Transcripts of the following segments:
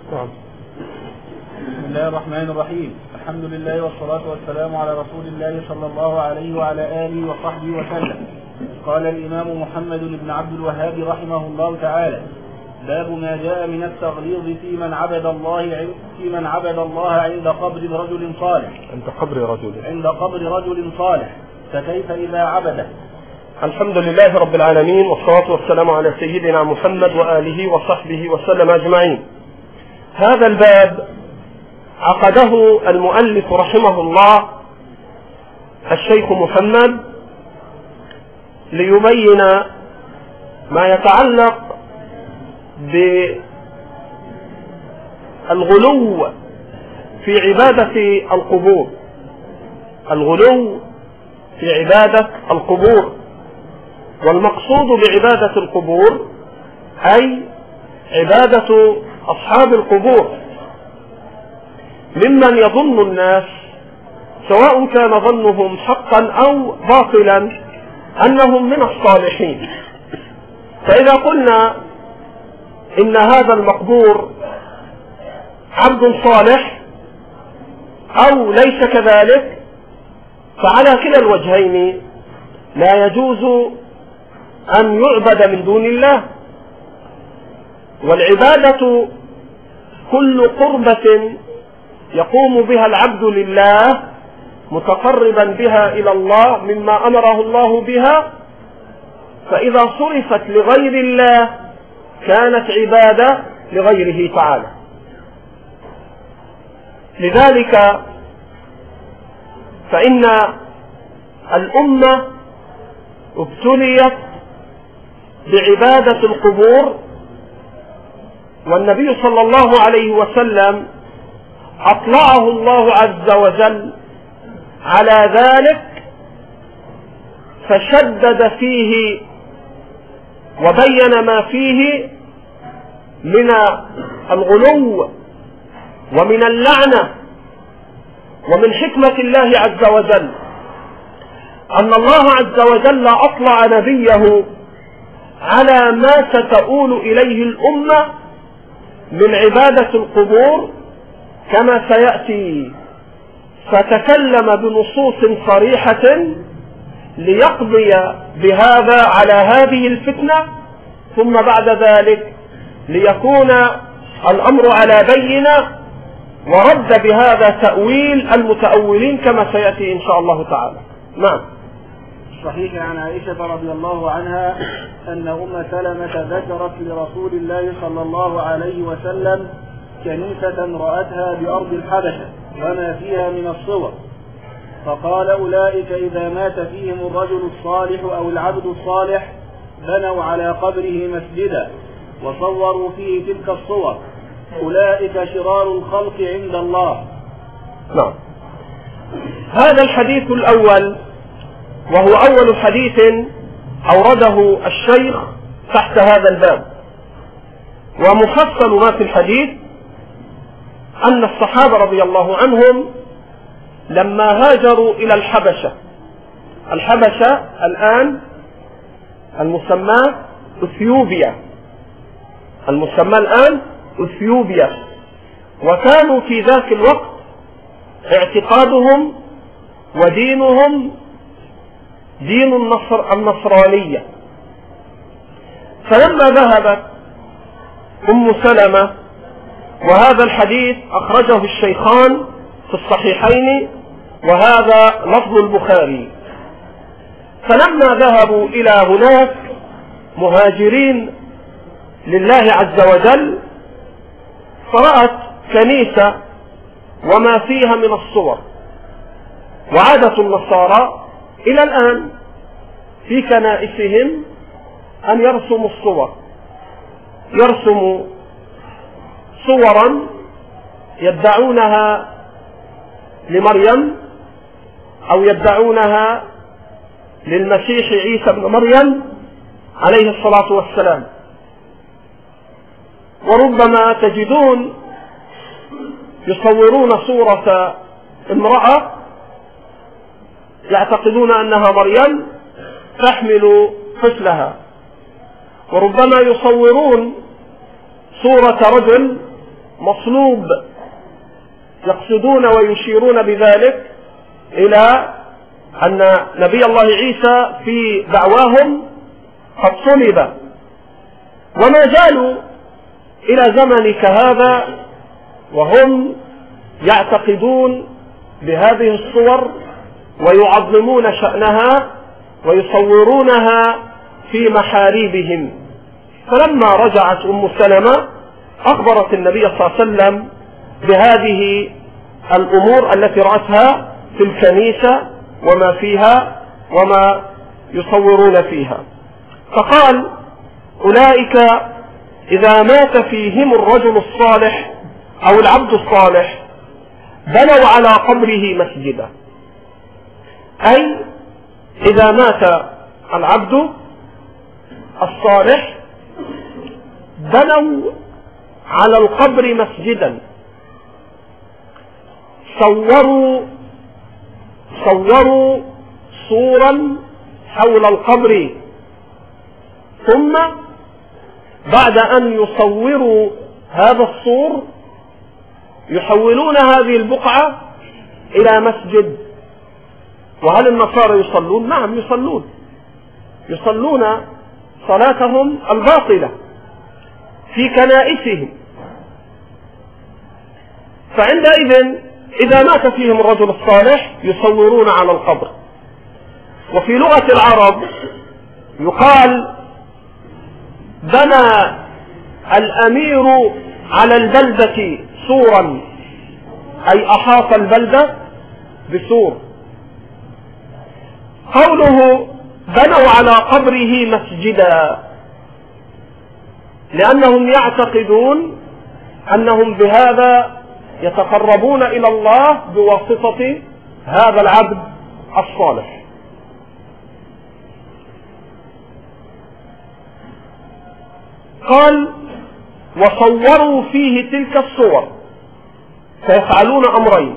بسم الله الرحمن الرحيم. الحمد لله والصلاة والسلام على رسول الله صلى الله عليه وعلى آله وصحبه وسلم. قال الإمام محمد بن عبد الوهاب رحمه الله تعالى: باب ما جاء من التغليظ في من عبد الله عند قبر رجل صالح. عند قبر رجل صالح، فكيف إذا عبده؟ الحمد لله رب العالمين، والصلاة والسلام على سيدنا محمد وآله وصحبه وسلم أجمعين. هذا الباب عقده المؤلف رحمه الله الشيخ محمد ليبين ما يتعلق بالغلو في عبادة القبور، الغلو في عبادة القبور. والمقصود بعبادة القبور أي عبادة أصحاب القبور، ممن يظن الناس سواء كان ظنهم حقا أو باطلا أنهم من الصالحين. فإذا قلنا إن هذا المقبور عبد صالح أو ليس كذلك، فعلى كلا الوجهين لا يجوز أن يعبد من دون الله. والعبادة كل قربة يقوم بها العبد لله متقربا بها إلى الله مما أمره الله بها، فإذا صرفت لغير الله كانت عبادة لغيره تعالى. لذلك فإن الأمة ابتليت بعبادة القبور، والنبي صلى الله عليه وسلم أطلعه الله عز وجل على ذلك فشدد فيه وبين ما فيه من الغلو ومن اللعنة. ومن حكمة الله عز وجل أن الله عز وجل أطلع نبيه على ما ستؤول إليه الأمة من عبادة القبور كما سيأتي، فتكلم بنصوص صريحة ليقضي بهذا على هذه الفتنة، ثم بعد ذلك ليكون الأمر على بينة ورد بهذا تأويل المتأولين كما سيأتي إن شاء الله تعالى. نعم. صحيح عن عائشة رضي الله عنها أن أم سلمة ذكرت لرسول الله صلى الله عليه وسلم كنيسة رأتها بأرض الحبشة وما فيها من الصور، فقال: أولئك إذا مات فيهم الرجل الصالح أو العبد الصالح بنوا على قبره مسجدا وصوروا فيه تلك الصور، أولئك شرار الخلق عند الله. نعم. هذا الحديث الأول، وهو أول حديث أورده الشيخ تحت هذا الباب. ومفصل ما في الحديث أن الصحابة رضي الله عنهم لما هاجروا إلى الحبشة الآن المسمى أثيوبيا، وكانوا في ذاك الوقت اعتقادهم ودينهم دين النصرانية. فلما ذهبت أم سلمة، وهذا الحديث أخرجه الشيخان في الصحيحين وهذا لفظ البخاري، فلما ذهبوا إلى هناك مهاجرين لله عز وجل، فرأت كنيسة وما فيها من الصور. وعادة النصارى إلى الآن في كنائسهم أن يرسموا الصور، يرسموا صورا يدعونها لمريم أو يدعونها للمسيح عيسى بن مريم عليه الصلاة والسلام. وربما تجدون يصورون صورة امرأة يعتقدون أنها مريم تحمل طفلها، وربما يصورون صورة رجل مصلوب، يقصدون ويشيرون بذلك إلى أن نبي الله عيسى في دعواهم قد صلب، وما زالوا إلى زمنك هذا وهم يعتقدون بهذه الصور ويعظمون شأنها ويصورونها في محاريبهم. فلما رجعت أم سلمة أخبرت النبي صلى الله عليه وسلم بهذه الأمور التي رأتها في الكنيسة وما فيها وما يصورون فيها، فقال: أولئك إذا مات فيهم الرجل الصالح أو العبد الصالح بنوا على قبره مسجدا. أي إذا مات العبد الصالح بنوا على القبر مسجدا، صوروا صورا حول القبر، ثم بعد أن يصوروا هذا الصور يحولون هذه البقعة إلى مسجد. وهل النصارى يصلون؟ نعم يصلون صلاتهم الباطلة في كنائسهم. فعندئذ إذا مات فيهم الرجل الصالح يصورون على القبر. وفي لغة العرب يقال: بنى الأمير على البلدة سورا، أي أحاط البلدة بسور. قوله بنوا على قبره مسجدا لأنهم يعتقدون أنهم بهذا يتقربون إلى الله بواسطة هذا العبد الصالح. قال: وصوروا فيه تلك الصور، فيفعلون أمرين: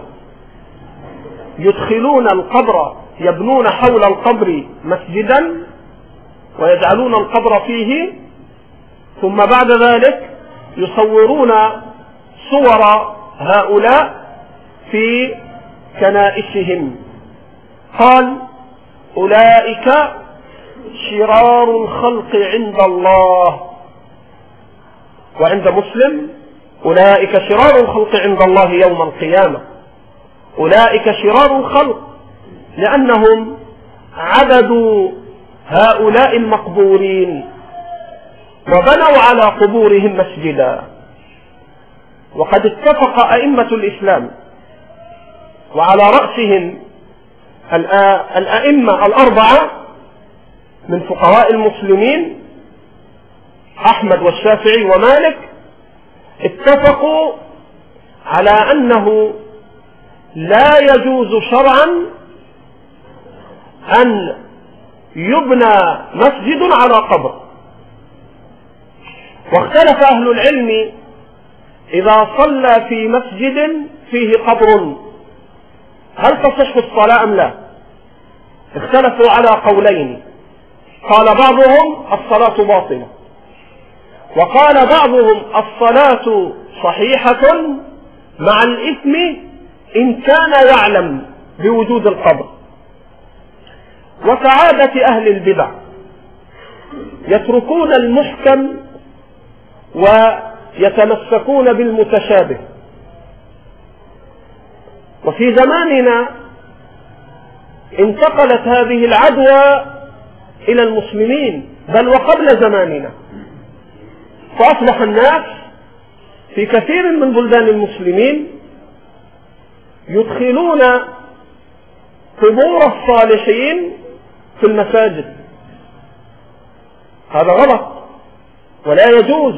يدخلون القبر، يبنون حول القبر مسجدا ويجعلون القبر فيه، ثم بعد ذلك يصورون صور هؤلاء في كنائسهم. قال: أولئك شرار الخلق عند الله. وعند مسلم: أولئك شرار الخلق عند الله يوم القيامة. أولئك شرار الخلق لأنهم عبدوا هؤلاء المقبورين وبنوا على قبورهم مسجدا. وقد اتفق أئمة الإسلام وعلى رأسهم الأئمة الأربعة من فقهاء المسلمين أحمد والشافعي ومالك، اتفقوا على أنه لا يجوز شرعا أن يبنى مسجد على قبر. واختلف أهل العلم إذا صلى في مسجد فيه قبر هل تصح الصلاة أم لا؟ اختلفوا على قولين. قال بعضهم الصلاة باطلة، وقال بعضهم الصلاة صحيحة مع الإثم إن كان يعلم بوجود القبر. وكعادة أهل البدع يتركون المحكم ويتمسكون بالمتشابه. وفي زماننا انتقلت هذه العدوى إلى المسلمين بل وقبل زماننا، فأصبح الناس في كثير من بلدان المسلمين يدخلون قبور الصالحين في المساجد. هذا غلط ولا يجوز،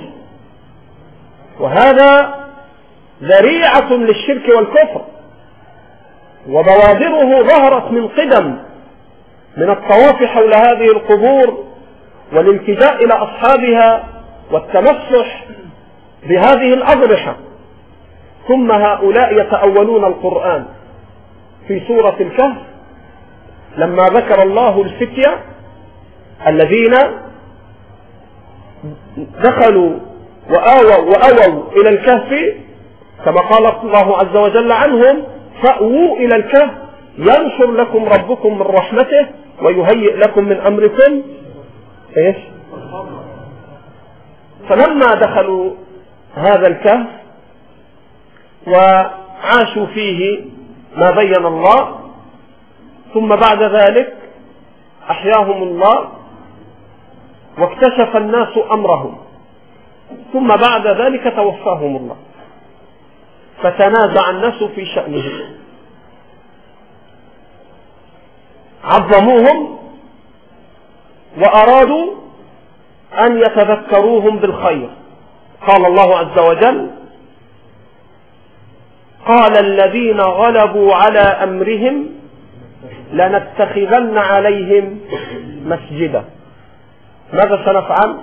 وهذا ذريعة للشرك والكفر، وبوادره ظهرت من قدم من الطواف حول هذه القبور والالتجاء إلى أصحابها والتمسح بهذه الأضرحة. ثم هؤلاء يتأولون القرآن. في سورة الكهف لما ذكر الله الفتية الذين دخلوا وآووا إلى الكهف كما قال الله عز وجل عنهم: فأووا إلى الكهف ينشر لكم ربكم من رحمته ويهيئ لكم من أمركم إيش؟ فلما دخلوا هذا الكهف وعاشوا فيه ما بين الله، ثم بعد ذلك أحياهم الله واكتشف الناس أمرهم، ثم بعد ذلك توفاهم الله، فتنازع الناس في شأنه، عظموهم وأرادوا أن يتذكروهم بالخير. قال الله عز وجل: قال الذين غلبوا على أمرهم لنتخذن عليهم مسجدا. ماذا سنفعل؟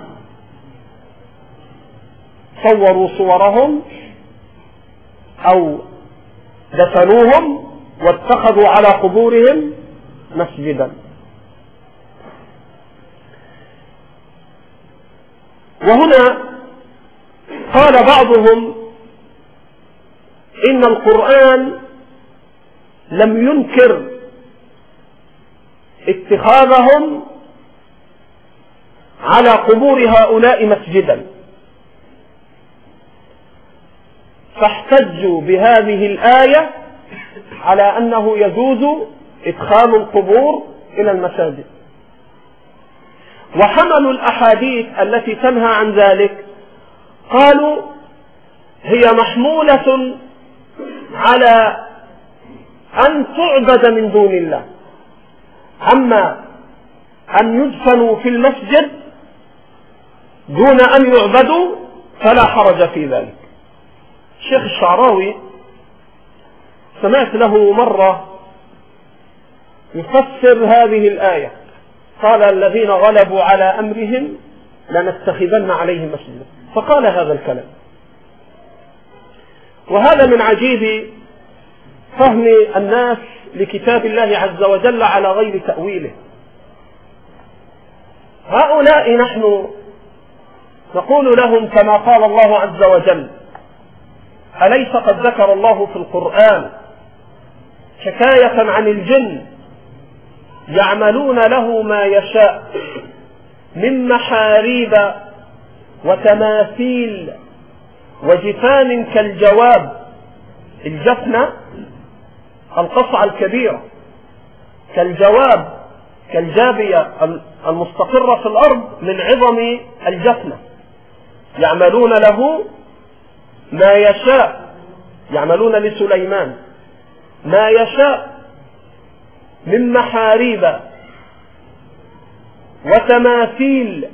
صوروا صورهم أو دفنوهم واتخذوا على قبورهم مسجدا. وهنا قال بعضهم إن القرآن لم ينكر اتخاذهم على قبور هؤلاء مسجدا، فاحتجوا بهذه الآية على أنه يجوز إدخال القبور إلى المساجد، وحملوا الأحاديث التي تنهى عن ذلك، قالوا هي محمولة على أن تعبد من دون الله، أما أن يدفنوا في المسجد دون أن يعبدوا فلا حرج في ذلك. الشيخ الشعراوي سمعت له مرة يفسر هذه الآية، قال الذين غلبوا على أمرهم لنتخذن عليهم مسجدا، فقال هذا الكلام. وهذا من عجيب فهم الناس لكتاب الله عز وجل على غير تأويله. هؤلاء نحن نقول لهم كما قال الله عز وجل: أليس قد ذكر الله في القرآن حكاية عن الجن يعملون له ما يشاء من محاريب وتماثيل وجفان كالجواب، الجفنة القصعة الكبيرة، كالجواب كالجابية المستقرة في الأرض من عظم الجفنة، يعملون له ما يشاء، يعملون لسليمان ما يشاء من محاريب وتماثيل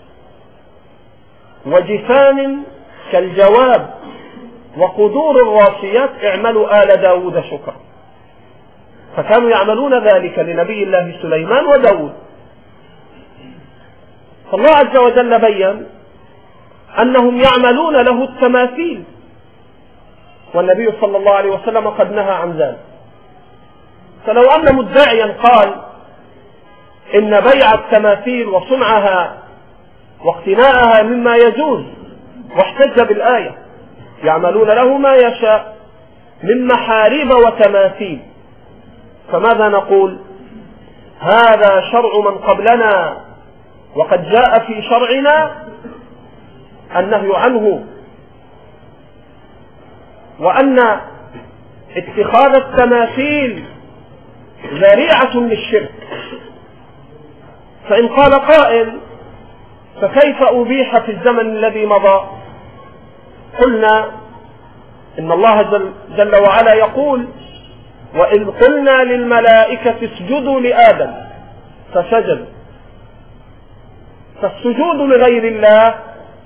وجفان كالجواب وقدور الراسيات اعملوا آل داود شكرا. فكانوا يعملون ذلك لنبي الله سليمان وداود. فالله عز وجل بين أنهم يعملون له التماثيل، والنبي صلى الله عليه وسلم قد نهى عن ذلك. فلو أن مدعيا قال إن بيع التماثيل وصنعها واقتناءها مما يجوز واحتج بالآية يعملون له ما يشاء من محاريب وتماثيل، فماذا نقول؟ هذا شرع من قبلنا وقد جاء في شرعنا النهي عنه، وأن اتخاذ التماثيل ذريعة للشرك. فإن قال قائل فكيف أبيح في الزمن الذي مضى؟ قلنا إن الله جل وعلا يقول: وإذ قلنا للملائكة اسجدوا لآدم فسجدوا. فالسجود لغير الله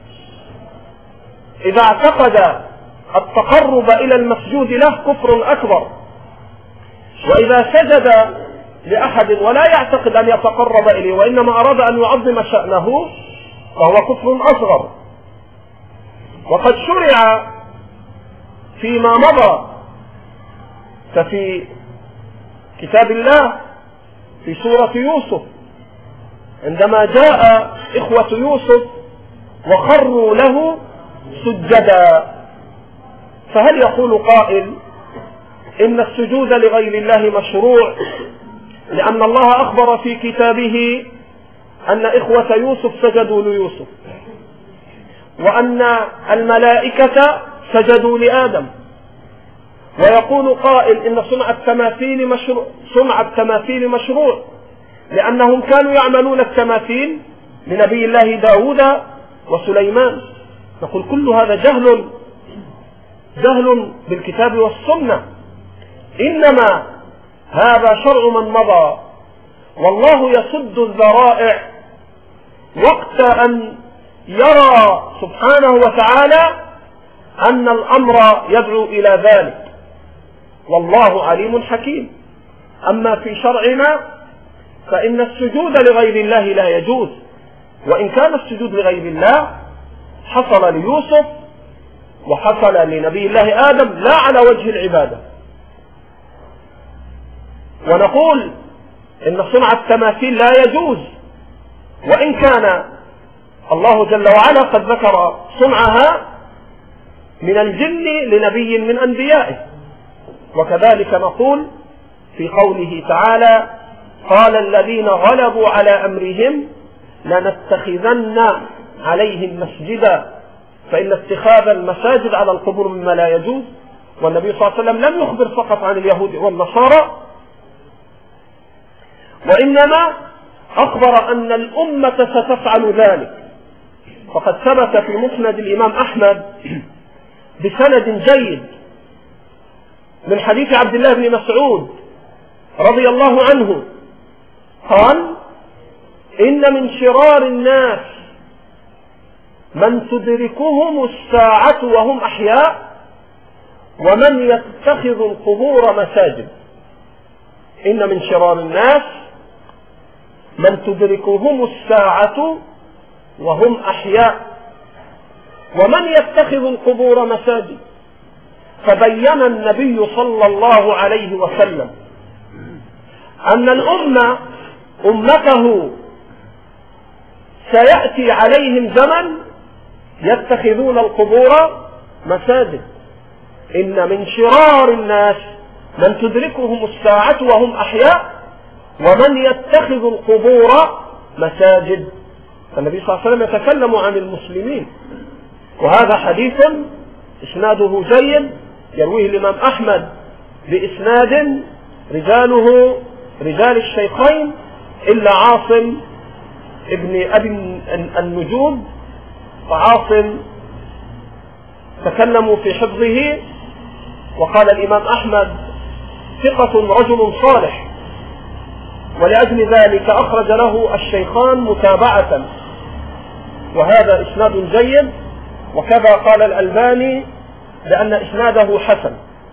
إذا اعتقد التقرب إلى المسجود له كفر أكبر، وإذا سجد لأحد ولا يعتقد أن يتقرب إليه وإنما أراد أن يعظم شأنه فهو كفر أصغر. وقد شرع فيما مضى، ففي كتاب الله في سورة يوسف عندما جاء إخوة يوسف وخروا له سجدا، فهل يقول قائل إن السجود لغير الله مشروع لأن الله أخبر في كتابه أن إخوة يوسف سجدوا ليوسف، وأن الملائكة سجدوا لآدم؟ ويقول قائل إن صنع التماثيل مشروع لأنهم كانوا يعملون التماثيل لنبي الله داود وسليمان. نقول كل هذا جهل بالكتاب والسنة، إنما هذا شرع من مضى، والله يسد الذرائع وقت أن يرى سبحانه وتعالى أن الأمر يدعو إلى ذلك، والله عليم حكيم. أما في شرعنا فإن السجود لغير الله لا يجوز، وإن كان السجود لغير الله حصل ليوسف وحصل لنبي الله آدم لا على وجه العبادة. ونقول إن صنع التماثيل لا يجوز، وإن كان الله جل وعلا قد ذكر صنعها من الجن لنبي من أنبيائه. وكذلك نقول في قوله تعالى: قال الذين غلبوا على أمرهم لنتخذن عليهم مسجدا، فإن اتخاذ المساجد على القبور مما لا يجوز. والنبي صلى الله عليه وسلم لم يخبر فقط عن اليهود والنصارى، وإنما أخبر أن الأمة ستفعل ذلك. فقد ثبت في مسند الإمام أحمد بسند جيد من حديث عبد الله بن مسعود رضي الله عنه قال: إن من شرار الناس من تدركهم الساعة وهم أحياء ومن يتخذ القبور مساجد. إن من شرار الناس من تدركهم الساعة وهم أحياء ومن يتخذ القبور مساجد. فبين النبي صلى الله عليه وسلم أن أمته سيأتي عليهم زمن يتخذون القبور مساجد. إن من شرار الناس من تدركهم الساعة وهم أحياء ومن يتخذ القبور مساجد. فالنبي صلى الله عليه وسلم يتكلم عن المسلمين، وهذا حديث إسناده جيد يرويه الإمام أحمد بإسناد رجاله رجال الشيخين إلا عاصم ابن أبي النجود، فعاصم تكلموا في حفظه، وقال الإمام أحمد ثقة رجل صالح، ولأجل ذلك أخرج له الشيخان متابعة، وهذا إسناد جيد. وكذا قال الألباني لأن إسناده حسن.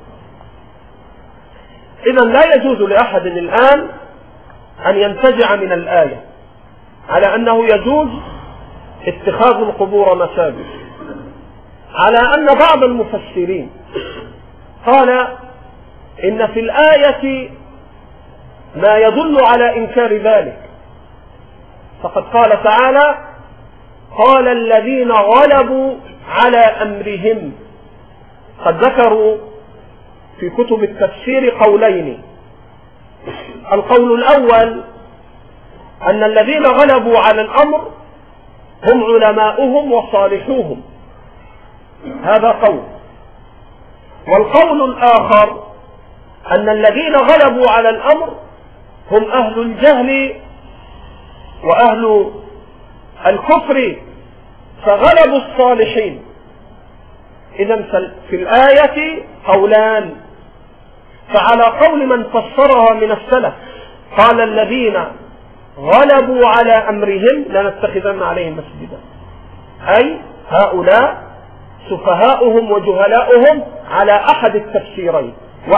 إذن لا يجوز لأحد الآن أن ينتزع من الآية على أنه يجوز اتخاذ القبور مساجد، على أن بعض المفسرين قال إن في الآية ما يدل على إنكار ذلك. فقد قال تعالى: قال الذين غلبوا على أمرهم. قد ذكروا في كتب التفسير قولين: القول الأول أن الذين غلبوا على الأمر هم علماؤهم وصالحوهم، هذا قول. والقول الآخر أن الذين غلبوا على الأمر هم أهل الجهل وأهل الكفر فغلبوا الصالحين. إذن في الآية قولان، فعلى قول من فسرها من السلف قال الذين غلبوا على أمرهم لنتخذن عليهم مسجدا، أي هؤلاء سفهاؤهم وجهلاؤهم على أحد التفسيرين،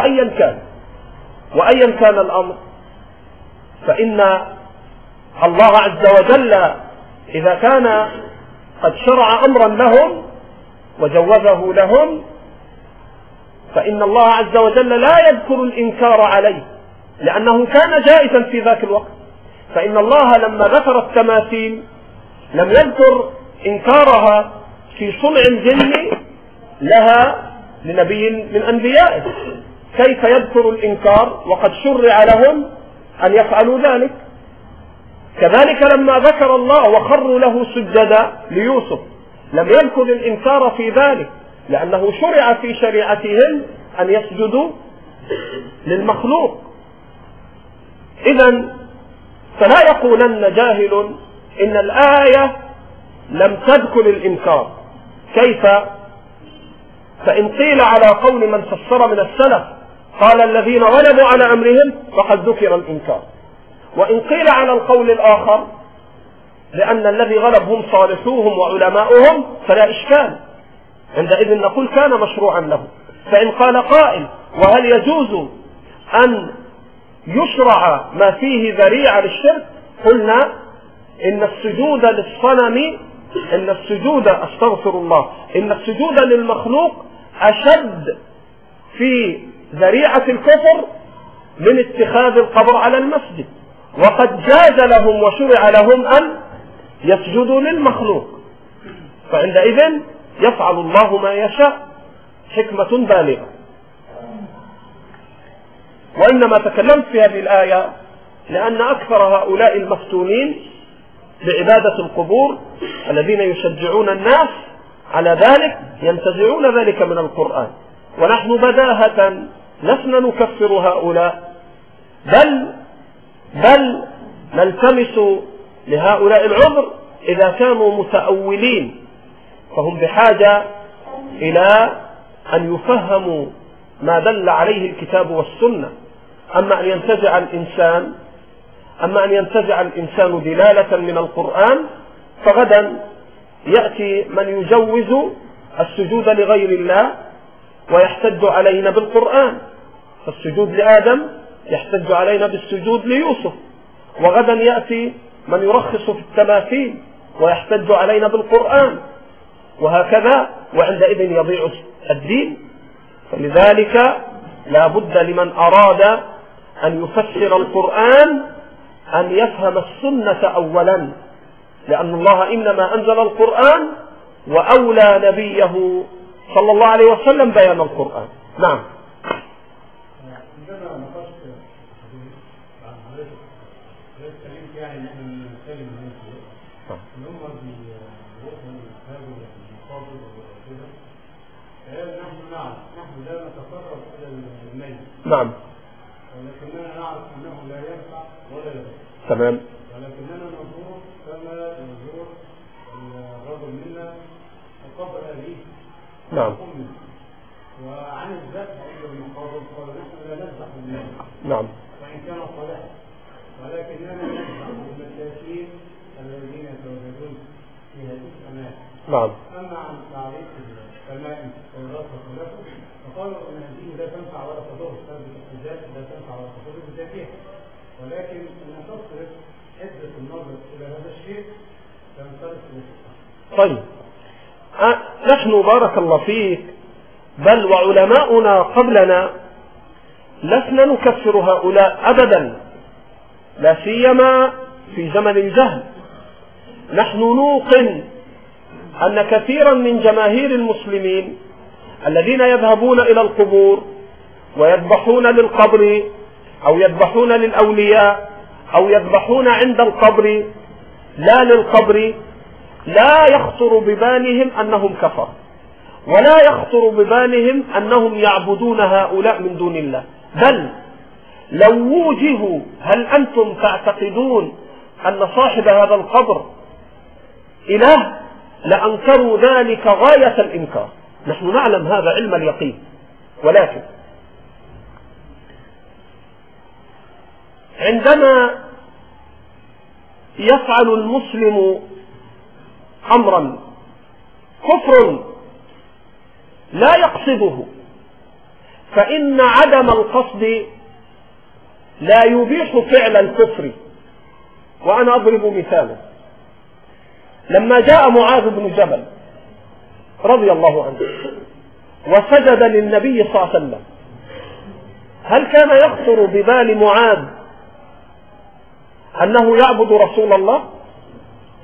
وأيا كان الأمر، فإن الله عز وجل إذا كان قد شرع أمرا لهم وجوزه لهم فإن الله عز وجل لا يذكر الإنكار عليه، لأنه كان جائزا في ذاك الوقت. فإن الله لما ذكر التماثيل لم يذكر إنكارها في صنع الجن لها لنبي من أنبيائه، كيف يذكر الإنكار وقد شرع لهم أن يفعلوا ذلك؟ كذلك لما ذكر الله وخروا له سجدا ليوسف لم يذكر الإنكار في ذلك، لأنه شرع في شريعتهم أن يسجدوا للمخلوق. إذن فلا يقولن جاهل إن الآية لم تذكر الإنكار. كيف؟ فإن قيل على قول من فسر من السلف قال الذين غلبوا على أمرهم فقد ذكر الإنكار، وإن قيل على القول الآخر لأن الذي غلبهم صالحوهم وعلماؤهم فلا إشكال، عندئذ نقول كان مشروعا له. فإن قال قائل وهل يجوز أن يشرع ما فيه ذريعة للشرك؟ قلنا إن السجود للصنم إن السجود للمخلوق أشد في ذريعة الكفر من اتخاذ القبر على المسجد، وقد جاز لهم وشرع لهم أن يسجدوا للمخلوق، فعندئذ يفعل الله ما يشاء، حكمة بالغة. وإنما تكلمت في هذه الآية لأن أكثر هؤلاء المفتونين بعبادة القبور الذين يشجعون الناس على ذلك ينتزعون ذلك من القرآن، ونحن بداهة لسنا نكفر هؤلاء، بل نلتمس لهؤلاء العذر إذا كانوا متأولين، فهم بحاجة إلى أن يفهموا ما دل عليه الكتاب والسنة. أما أن ينتزع الإنسان دلالة من القرآن، فغدا يأتي من يجوز السجود لغير الله ويحتج علينا بالقرآن، فالسجود لآدم يحتج علينا بالسجود ليوسف، وغدا يأتي من يرخص في التماثيل ويحتج علينا بالقرآن، وهكذا، وعندئذ يضيع الدين. فلذلك لا بد لمن أراد أن يفسر القرآن أن يفهم السنة أولا، لأن الله إنما أنزل القرآن وأولى نبيه صلى الله عليه وسلم بيان القرآن. نعم. نعم. ولكننا نعرف أنه لا ينفع ولا يضر. تمام. ولكننا نزور كما يزور الرجل منا وقبر أبيه. نعم. وعن الذبح عند المقابر قال نحن لا نذبح بالناس. نعم. وإن كان صالحا، ولكننا نذبح بالمساكين الذين يتواجدون في هذه الأماكن. نعم. أما عن تعريف التمائم والرصة لكم فقالوا أن هذه لا تنفع ولا تضر بسبب الاحتجاج، لا تنفع ولا تضر بذاتها، ولكن أن تصرف حدة النظر إلى هذا الشيء تنصرف إلى. طيب، نحن بارك الله فيك بل وعلماؤنا قبلنا لسنا نكفر هؤلاء أبدا، لا سيما في زمن الجهل. نحن نوقن أن كثيرا من جماهير المسلمين الذين يذهبون إلى القبور ويذبحون للقبر أو يذبحون للأولياء أو يذبحون عند القبر لا للقبر، لا يخطر ببالهم أنهم كفر، ولا يخطر ببالهم أنهم يعبدون هؤلاء من دون الله، بل لو وجهوا هل أنتم تعتقدون أن صاحب هذا القبر إله لأنكروا ذلك غاية الإنكار. نحن نعلم هذا علم اليقين، ولكن عندما يفعل المسلم أمرا كفر لا يقصده، فإن عدم القصد لا يبيح فعل الكفر. وأنا أضرب مثالا، لما جاء معاذ بن جبل رضي الله عنه وسجد للنبي صلى الله عليه وسلم، هل كان يخطر ببال معاذ أنه يعبد رسول الله؟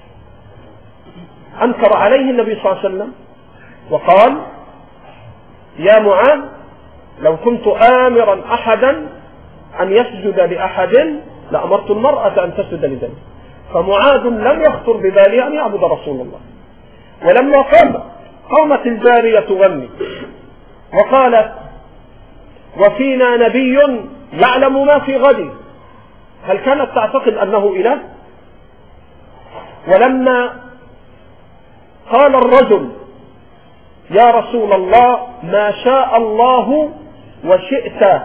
أنكر عليه النبي صلى الله عليه وسلم وقال يا معاذ لو كنت آمرا أحدا أن يسجد لأحد لأمرت المرأة أن تسجد لزوجها. فمعاذ لم يخطر بباله أن يعبد رسول الله. ولما قامت الجارية تغني وقالت وفينا نبي يعلم ما في غد، هل كانت تعتقد أنه إله؟ ولما قال الرجل يا رسول الله ما شاء الله وشئت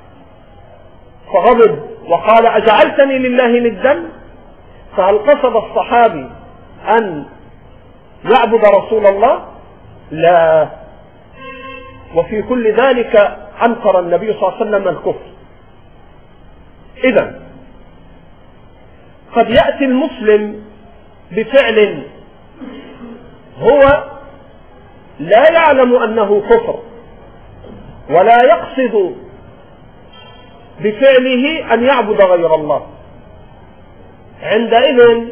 فغضب وقال أجعلتني لله ندا، فهل قصد الصحابي أن يعبد رسول الله؟ لا. وفي كل ذلك أنكر النبي صلى الله عليه وسلم الكفر. إذن قد يأتي المسلم بفعل هو لا يعلم أنه كفر ولا يقصد بفعله أن يعبد غير الله، عندئذ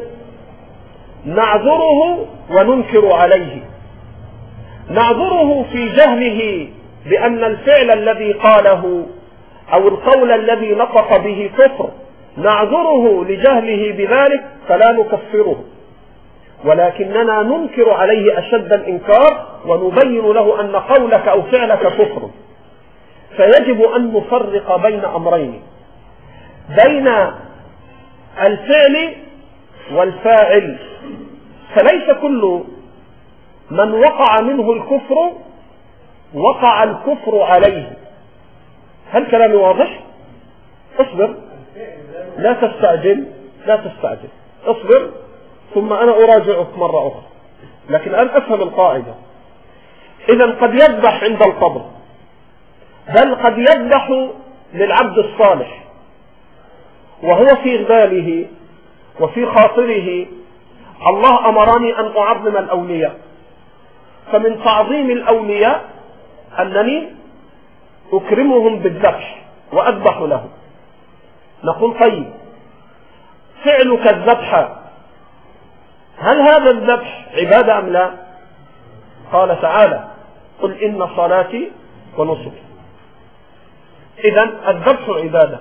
نعذره وننكر عليه. نعذره في جهله بأن الفعل الذي قاله أو القول الذي نطق به كفر، نعذره لجهله بذلك فلا نكفره، ولكننا ننكر عليه أشد الإنكار ونبين له أن قولك أو فعلك كفر. فيجب أن نفرق بين أمرين، بين الفعل والفاعل. فليس كل من وقع منه الكفر وقع الكفر عليه. هل كلامي واضح؟ اصبر، لا تستعجل اصبر ثم أنا أراجعك مرة أخرى، لكن الآن أفهم القاعدة. إذا قد يذبح عند القبر، بل قد يذبح للعبد الصالح وهو في باله وفي خاطره الله أمرني أن أعظم الأولياء، فمن تعظيم الأولياء أنني أكرمهم بالذبح وأذبح لهم. نقول طيب فعلك الذبح هل هذا الذبح عبادة أم لا؟ قال تعالى قل إن صلاتي ونسكي. إذن الذبح عبادة.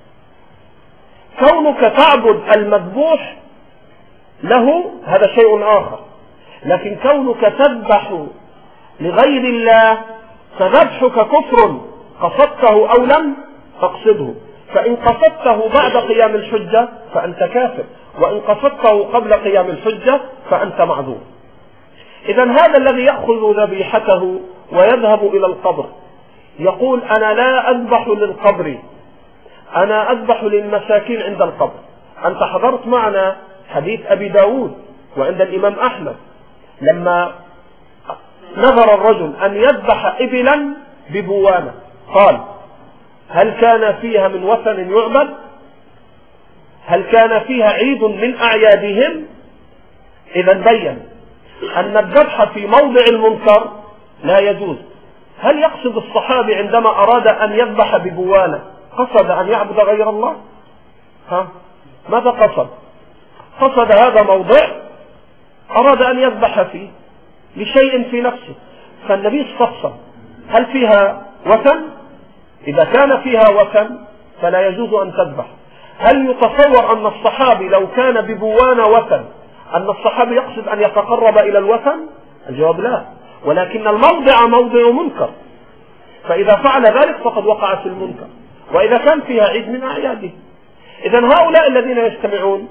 كونك تعبد المذبوح له هذا شيء آخر، لكن كونك تذبح لغير الله فذبحك كفر قصدته أو لم تقصده. فإن قصدته بعد قيام الحجة فأنت كافر، وإن قصدته قبل قيام الحجة فأنت معذور. إذن هذا الذي يأخذ ذبيحته ويذهب إلى القبر يقول أنا لا أذبح للقبر، أنا أذبح للمساكين عند القبر. أنت حضرت معنا حديث أبي داود وعند الإمام أحمد لما نظر الرجل أن يذبح إبلا ببوانة، قال هل كان فيها من وثن يعبد؟ هل كان فيها عيد من أعيادهم؟ إذا بين أن الذبح في موضع المنكر لا يجوز. هل يقصد الصحابي عندما أراد أن يذبح ببوانة قصد أن يعبد غير الله؟ ماذا قصد؟ قصد هذا موضع أراد أن يذبح فيه لشيء في نفسه، فالنبي استفسر هل فيها وثن؟ إذا كان فيها وثن فلا يجوز أن تذبح. هل يتصور أن الصحابي لو كان ببوانة وثن أن الصحابي يقصد أن يتقرب إلى الوثن؟ الجواب لا، ولكن الموضع موضع منكر، فإذا فعل ذلك فقد وقع في المنكر، وإذا كان فيها عيد من أعياده. إذن هؤلاء الذين يجتمعون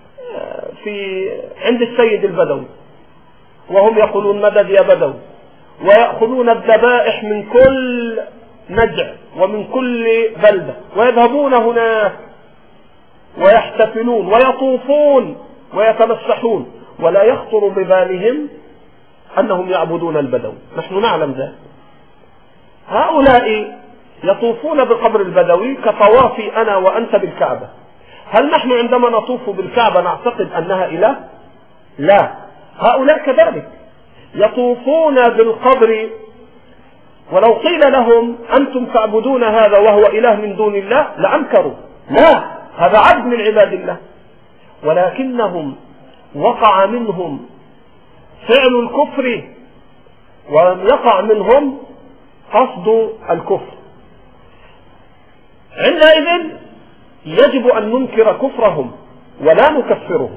عند السيد البدوي وهم يقولون مدد يا بدوي، ويأخذون الذبائح من كل نجع ومن كل بلدة ويذهبون هناك ويحتفلون ويطوفون ويتمسحون، ولا يخطر ببالهم أنهم يعبدون البدوي. نحن نعلم ذلك. هؤلاء يطوفون بقبر البدوي كطوافي أنا وأنت بالكعبة. هل نحن عندما نطوف بالكعبة نعتقد أنها إله؟ لا، هؤلاء كذلك يطوفون بالقبر، ولو قيل لهم أنتم تعبدون هذا وهو إله من دون الله لأنكروا، لا، هذا عبد من عباد الله، ولكنهم وقع منهم فعل الكفر ولم يقع منهم قصد الكفر، عندئذ يجب أن ننكر كفرهم ولا نكفرهم.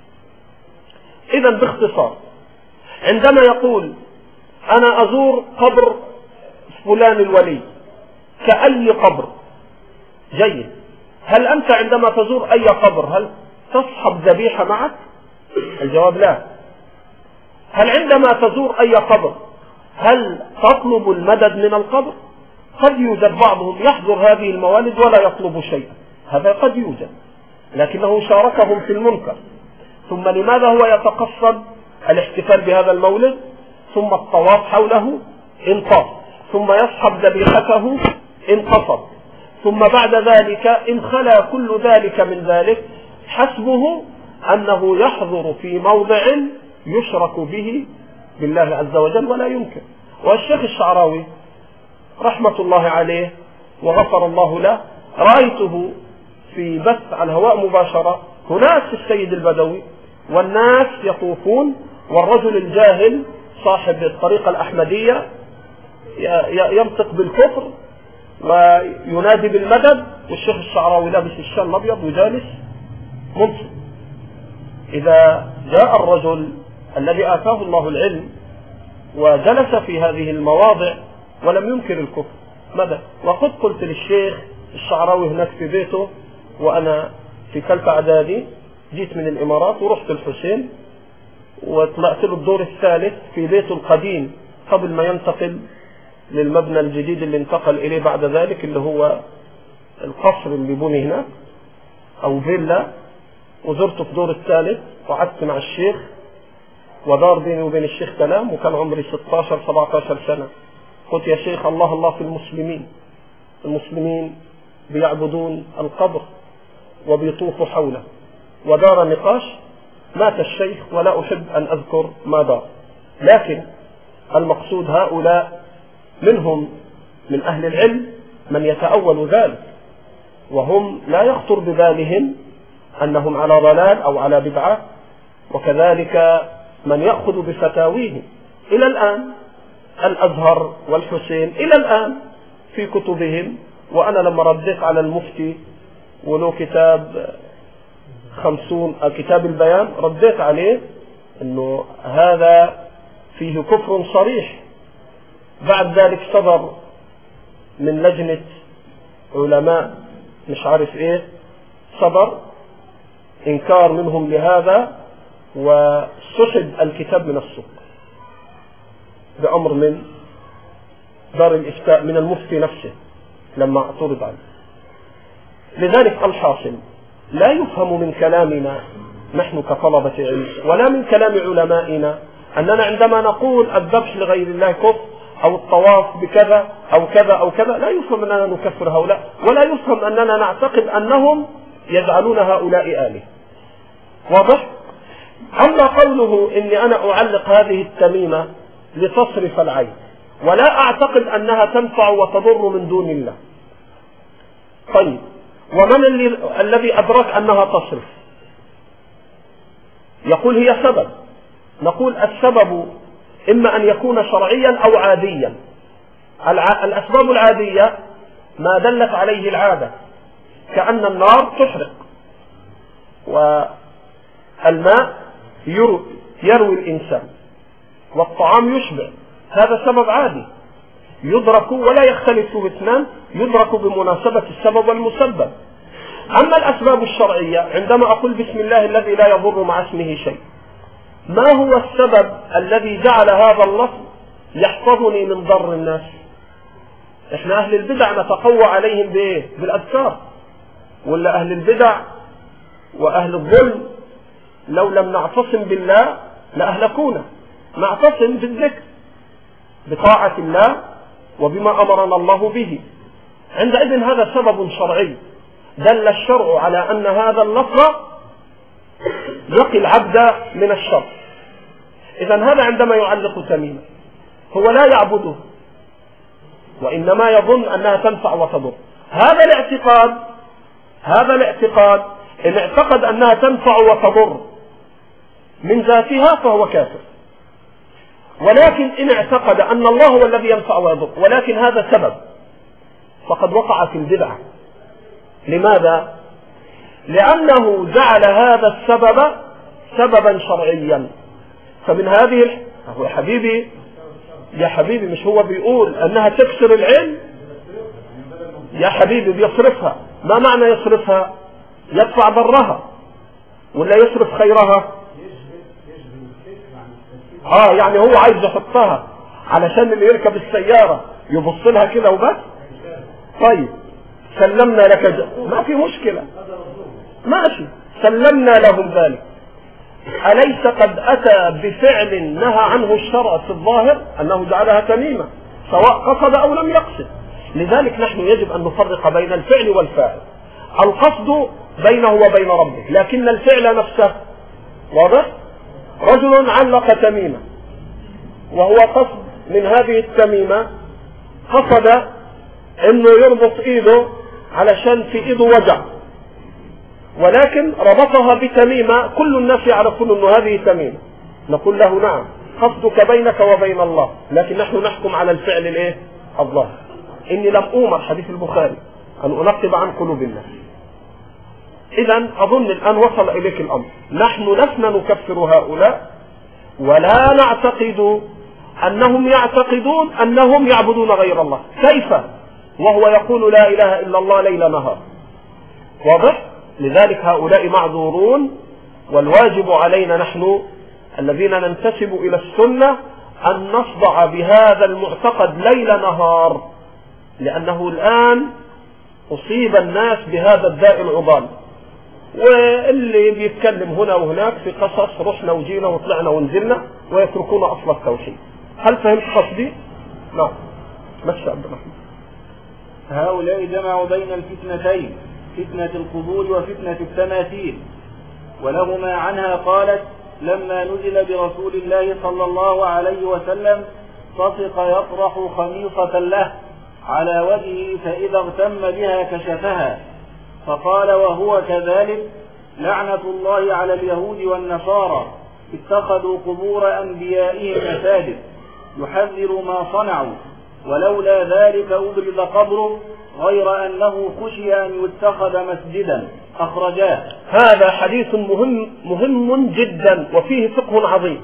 إذا باختصار، عندما يقول أنا أزور قبر فلان الولي كأي قبر، جيد، هل أنت عندما تزور أي قبر هل تصحب ذبيحة معك؟ الجواب لا. هل عندما تزور أي قبر هل تطلب المدد من القبر؟ قد يوجد بعضهم يحضر هذه الموالد ولا يطلب شيئا، هذا قد يوجد، لكنه شاركهم في المنكر. ثم لماذا هو يتقصد الاحتفال بهذا المولد؟ ثم الطواف حوله إن طاف، ثم يصحب ذبيحته إن قصد، ثم بعد ذلك إن خلا كل ذلك من ذلك حسبه أنه يحضر في موضع يشرك به بالله عز وجل ولا ينكر. والشيخ الشعراوي رحمة الله عليه وغفر الله له رأيته في بث على الهواء مباشرة هناك في السيد البدوي والناس يطوفون، والرجل الجاهل صاحب الطريقة الأحمدية ينطق بالكفر وينادي بالمدد، والشيخ الشعراوي لابس الشال الأبيض وجالس منصت. إذا جاء الرجل الذي آتاه الله العلم وجلس في هذه المواضع ولم ينكر الكفر ماذا؟ وقد قلت للشيخ الشعراوي هناك في بيته، وأنا في ثالثة إعدادي جيت من الإمارات ورحت الحسين وطلعت له الدور الثالث في بيته القديم قبل ما ينتقل للمبنى الجديد اللي انتقل إليه بعد ذلك، اللي هو القصر اللي بني هناك أو فيلا، وزرته في الدور الثالث وقعدت مع الشيخ ودار بيني وبين الشيخ كلام، وكان عمري 16-17 سنة. قلت يا شيخ الله الله في المسلمين بيعبدون القبر وبيطوفوا حوله، ودار نقاش، مات الشيخ ولا أحب أن أذكر ما دار، لكن المقصود هؤلاء منهم من أهل العلم من يتأول ذلك، وهم لا يخطر ببالهم أنهم على ضلال أو على بدعة، وكذلك من يأخذ بفتاويهم إلى الآن. الأزهر والحسين إلى الآن في كتبهم، وأنا لما رديت على المفتي وله كتاب 50 كتاب البيان رديت عليه أنه هذا فيه كفر صريح. بعد ذلك صدر من لجنة علماء مش عارف ايه، صدر انكار منهم لهذا وسحب الكتاب من السوق بأمر من دار الإفتاء من المفتي نفسه لما اعترض عنه. لذلك الحاصل لا يفهم من كلامنا نحن كطلبة علم ولا من كلام علمائنا أننا عندما نقول الذبح لغير الله كفر أو الطواف بكذا أو كذا أو كذا، لا يفهم أننا نكفر هؤلاء، ولا يفهم أننا نعتقد أنهم يجعلون هؤلاء آله. واضح؟ أما قوله إني أنا أعلق هذه التميمة لتصرف العين ولا أعتقد أنها تنفع وتضر من دون الله. طيب، ومن الذي أدرك أنها تصرف؟ يقول هي سبب. نقول السبب إما أن يكون شرعيا أو عاديا. الأسباب العادية ما دلت عليه العادة، كأن النار تحرق والماء يروي الإنسان والطعام يشبع، هذا سبب عادي يدرك ولا يختلف اثنان، يدرك بمناسبة السبب والمسبب. أما الأسباب الشرعية عندما أقول بسم الله الذي لا يضر مع اسمه شيء، ما هو السبب الذي جعل هذا اللفظ يحفظني من ضر الناس؟ احنا أهل البدع نتقوى عليهم بإيه؟ بالأذكار، ولا أهل البدع وأهل الظلم لو لم نعتصم بالله لأهلكونا. نعتصم بالذكر بطاعة الله وبما أمرنا الله به. عندئذ هذا سبب شرعي دل الشرع على أن هذا اللفظ يقي العبد من الشر. إذن هذا عندما يعلق تميمة هو لا يعبده وإنما يظن أنها تنفع وتضر. هذا الاعتقاد إن اعتقد أنها تنفع وتضر من ذاتها فهو كافر. ولكن إن اعتقد أن الله هو الذي ينفع ويضر ولكن هذا سبب، فقد وقع في البدعة. لماذا؟ لأنه جعل هذا السبب سببا شرعيا. فمن هذه يا حبيبي مش هو بيقول أنها تكسر العين؟ يا حبيبي بيصرفها. ما معنى يصرفها؟ يدفع ضرها ولا يصرف خيرها؟ يعني هو عايز يحطها علشان اللي يركب السيارة يبص لها كده وبس. طيب سلمنا لك ما في مشكلة، ماشي، سلمنا لهم ذلك. أليس قد أتى بفعل نهى عنه الشرع في الظاهر أنه جعلها تميمة سواء قصد أو لم يقصد؟ لذلك نحن يجب أن نفرق بين الفعل والفاعل. القصد بينه وبين ربه، لكن الفعل نفسه واضح. رجل علق تميمة وهو قصد من هذه التميمة، قصد انه يربط ايده علشان في ايده وجع، ولكن ربطها بتميمة كل الناس يعرفون انه هذه تميمة. نقول له نعم قصدك بينك وبين الله، لكن نحن نحكم على الفعل الايه؟ الظاهر. اني لم اومر، حديث البخاري، ان انقب عن قلوب الناس. اذا اظن الان وصل اليك الامر. نحن لسنا نكفر هؤلاء ولا نعتقد انهم يعتقدون انهم يعبدون غير الله. كيف وهو يقول لا اله الا الله ليل نهار؟ واضح؟ لذلك هؤلاء معذورون، والواجب علينا نحن الذين ننتسب الى السنة ان نصدع بهذا المعتقد ليل نهار، لانه الان اصيب الناس بهذا الداء العضال، واللي بيتكلم هنا وهناك في قصص رحنا وجينا وطلعنا ونزلنا ويتركون اصل التوحيد. هل فهمت قصدي؟ نعم. ماشي عبد الرحمن. هؤلاء جمعوا بين الفتنتين، فتنة القبور وفتنة التماثيل، ولهما عنها قالت: لما نزل برسول الله صلى الله عليه وسلم طفق يطرح خميصة له على وجهه، فإذا اغتم بها كشفها، فقال وهو كذلك: لعنة الله على اليهود والنصارى اتخذوا قبور أنبيائهم مساجد، يحذر ما صنعوا، ولولا ذلك أبرز قبره، غير أنه خشي أن يتخذ مسجدا. أخرجاه. هذا حديث مهم جدا وفيه فقه عظيم.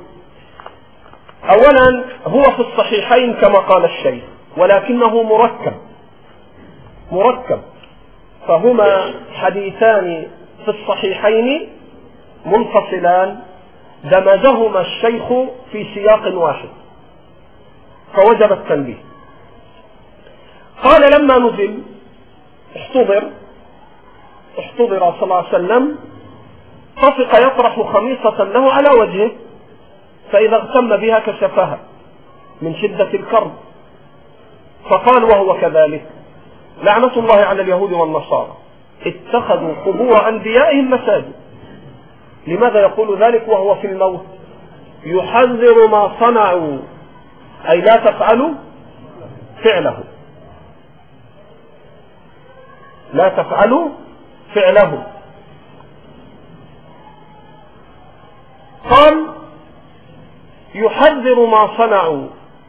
أولا هو في الصحيحين كما قال الشيخ، ولكنه مركب، فهما حديثان في الصحيحين منفصلان دمجهما الشيخ في سياق واحد، فوجب التنبيه. قال لما نزل احتضر صلى الله عليه وسلم، طفق يطرح خميصة له على وجهه، فإذا اغتم بها كشفها من شدة الكرب، فقال وهو كذلك: لعنة الله على اليهود والنصارى اتخذوا قبور أنبيائهم مساجد. لماذا يقول ذلك وهو في الموت؟ يحذر ما صنعوا، أي لا تفعلوا فعله، لا تفعلوا فعله. قال يحذر ما صنعوا،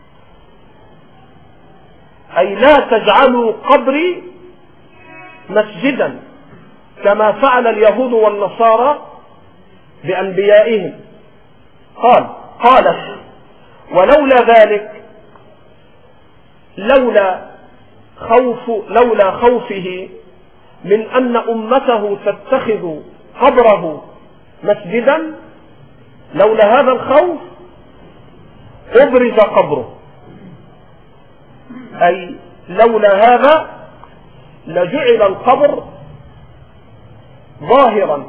أي لا تجعلوا قبري مسجدا كما فعل اليهود والنصارى بأنبيائهم. قالت ولولا ذلك، لولا خوفه من أن أمته تتخذ قبره مسجدا، لولا هذا الخوف أبرز قبره، أي لولا هذا لجعل القبر ظاهرا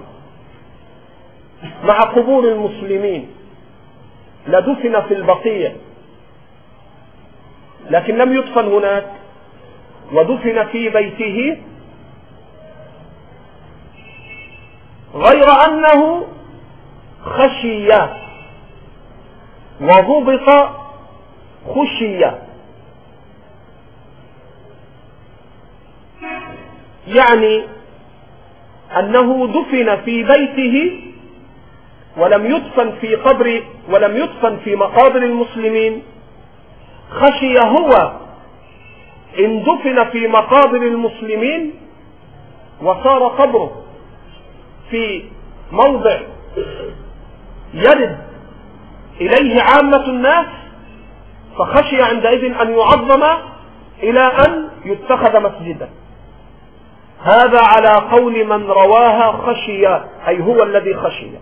مع قبور المسلمين، لدفن في البقيع، لكن لم يدفن هناك ودفن في بيته، غير أنه خشي وضبط خشي، يعني أنه دفن في بيته ولم يدفن في مقابر المسلمين، خشي هو إن دفن في مقابر المسلمين وصار قبره في موضع يرد إليه عامة الناس، فخشي عندئذ أن يعظم إلى أن يتخذ مسجدا. هذا على قول من رواها خشي، أي هو الذي خشي.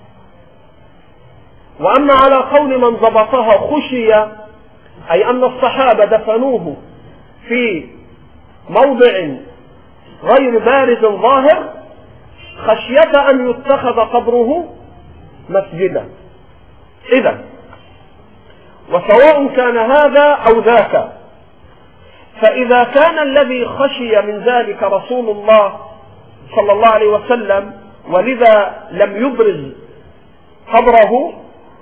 وأما على قول من ضبطها خشي، أي أن الصحابة دفنوه في موضع غير بارز ظاهر خشية أن يتخذ قبره مسجدا. إذن وسواء كان هذا أو ذاك، فإذا كان الذي خشي من ذلك رسول الله صلى الله عليه وسلم ولذا لم يبرز قبره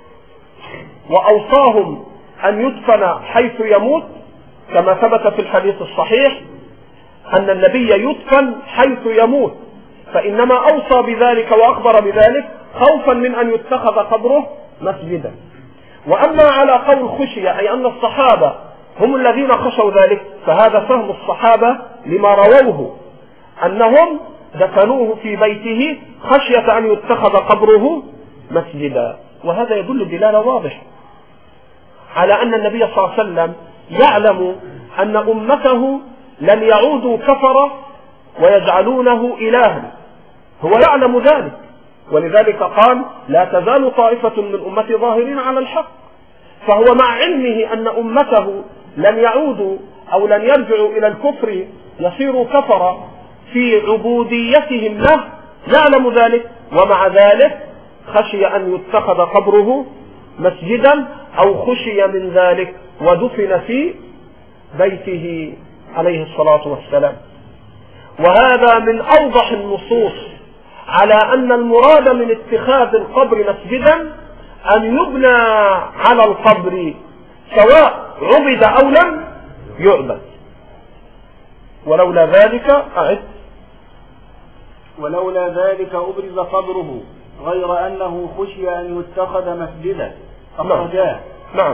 وأوصاهم أن يدفن حيث يموت، كما ثبت في الحديث الصحيح أن النبي يدفن حيث يموت، فإنما أوصى بذلك وأخبر بذلك خوفا من أن يتخذ قبره مسجدا. وأما على قول خشية، أي أن الصحابة هم الذين خشوا ذلك، فهذا فهم الصحابة لما رووه أنهم دفنوه في بيته خشية أن يتخذ قبره مسجدا. وهذا يدل دلالة واضحة على أن النبي صلى الله عليه وسلم يعلم أن أمته لن يعودوا كفرة ويجعلونه إلها، هو يعلم ذلك، ولذلك قال لا تزال طائفة من أمتي ظاهرين على الحق. فهو مع علمه أن أمته لن يعودوا أو لن يرجعوا إلى الكفر يصيروا كفرة في عبوديتهم له، يعلم ذلك، ومع ذلك خشي أن يتخذ قبره مسجدا أو خشي من ذلك ودفن في بيته عليه الصلاة والسلام. وهذا من أوضح النصوص على أن المراد من اتخاذ القبر مسجدا أن يبنى على القبر سواء عبد أو لم يعبد. ولولا ذلك أبرز قبره، غير أنه خشي أن يتخذ مسجدا. أخرجاه. نعم.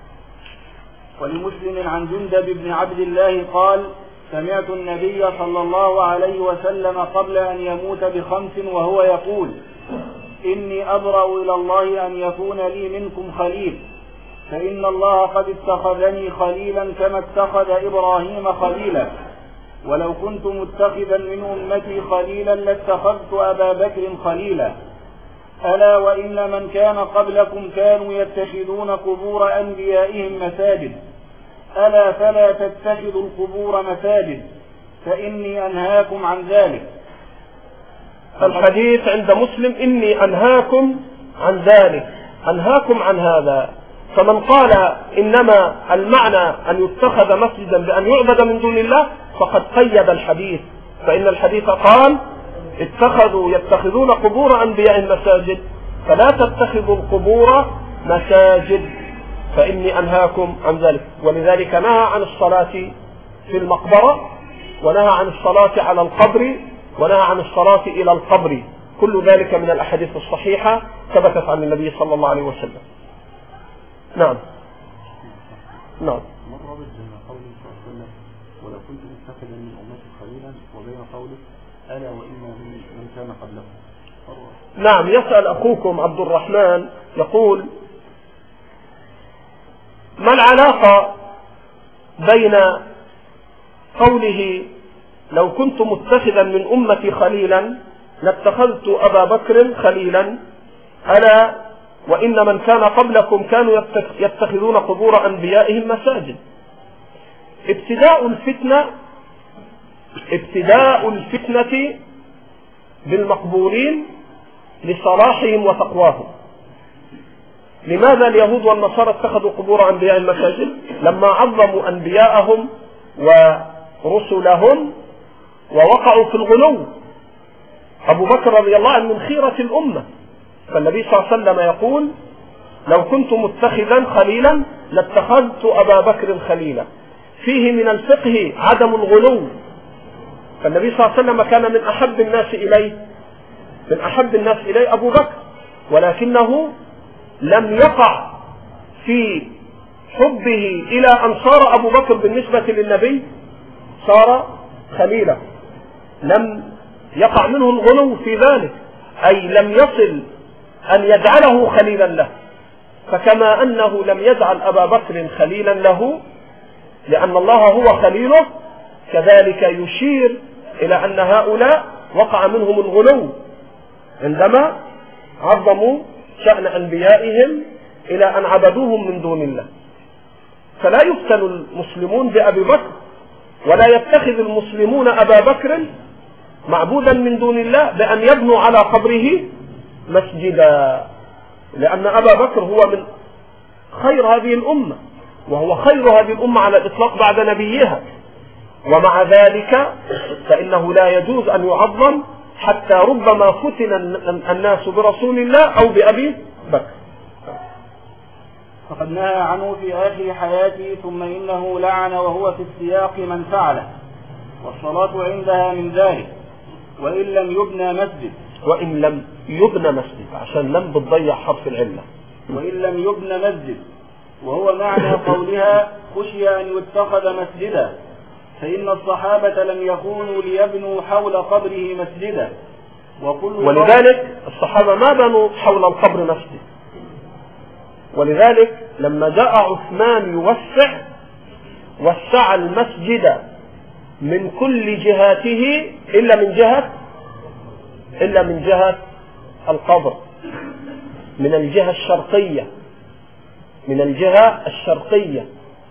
ولمسلم عن جندب بن عبد الله قال سمعت النبي صلى الله عليه وسلم قبل أن يموت ب5 وهو يقول إني أبرأ إلى الله أن يكون لي منكم خليل، فإن الله قد اتخذني خليلا كما اتخذ إبراهيم خليلا، ولو كنت متخذا من أمتي خليلا لاتخذت أبا بكر خليلا. ألا وإن من كان قبلكم كانوا يتخذون قبور أنبيائهم مساجد، ألا فلا تتخذوا القبور مساجد فإني أنهاكم عن ذلك. الحديث عند مسلم إني أنهاكم عن ذلك، أنهاكم عن هذا. فمن قال إنما المعنى أن يتخذ مسجدا بأن يعبد من دون الله فقد قيد الحديث، فإن الحديث قال يتخذون قبور أنبياء مساجد، فلا تتخذوا القبور مساجد فإني أنهاكم عن ذلك. ولذلك نهى عن الصلاة في المقبرة، ونهى عن الصلاة على القبر، ونهى عن الصلاة إلى القبر، كل ذلك من الأحاديث الصحيحة ثبتت عن النبي صلى الله عليه وسلم. نعم. ما الرابط بين قوله صلى الله عليه وسلم ولو كنت متخذا من أمتي خليلا وبين قوله ألا وإن من كان قبلكم؟ نعم. يسأل أخوكم عبد الرحمن يقول ما العلاقة بين قوله لو كنت متخذا من أمتي خليلا لاتخذت أبا بكر خليلا، ألا وإن من كان قبلكم كانوا يتخذون قبور أنبيائهم مساجد. ابتداء الفتنة بالمقبورين لصلاحهم وتقواهم. لماذا اليهود والنصارى اتخذوا قبور أنبيائهم مساجد؟ لما عظموا أنبياءهم ورسلهم ووقعوا في الغلو. أبو بكر رضي الله عنه من خيرة الأمة، فالنبي صلى الله عليه وسلم يقول لو كنت متخذا خليلا لاتخذت أبا بكر خليلا. فيه من الفقه عدم الغلو، فالنبي صلى الله عليه وسلم كان من أحب الناس إليه أبو بكر، ولكنه لم يقع في حبه إلى أن صار أبو بكر بالنسبة للنبي صار خليلا، لم يقع منه الغلو في ذلك، أي لم يصل أن يجعله خليلا له. فكما أنه لم يجعل أبا بكر خليلا له لأن الله هو خليله، كذلك يشير إلى أن هؤلاء وقع منهم الغلو عندما عظموا شأن أنبيائهم إلى أن عبدوهم من دون الله. فلا يفتن المسلمون بأبي بكر، ولا يتخذ المسلمون أبا بكر معبودا من دون الله بأن يبنوا على قبره مسجدا، لأن أبا بكر هو من خير هذه الأمة، وهو خير هذه الأمة على الإطلاق بعد نبيها، ومع ذلك فإنه لا يجوز أن يعظم حتى ربما فتن الناس برسول الله أو بأبي بكر. فقد نهى عنه في آخر حياته، ثم إنه لعن وهو في السياق من فعله، والصلاة عندها من ذلك، وإن لم يبنى مسجد. وإن لم يبنى مسجد، عشان لم بتضيع حرف العلة. وإن لم يبنى مسجد، وهو معنى قولها خشي أن يتخذ مسجدا، فإن الصحابة لم يكونوا ليبنوا حول قبره مسجدا، ولذلك الصحابة ما بنوا حول القبر مسجد. ولذلك لما جاء عثمان يوسع، وسع المسجد من كل جهاته إلا من جهة القبر، من الجهة الشرقية،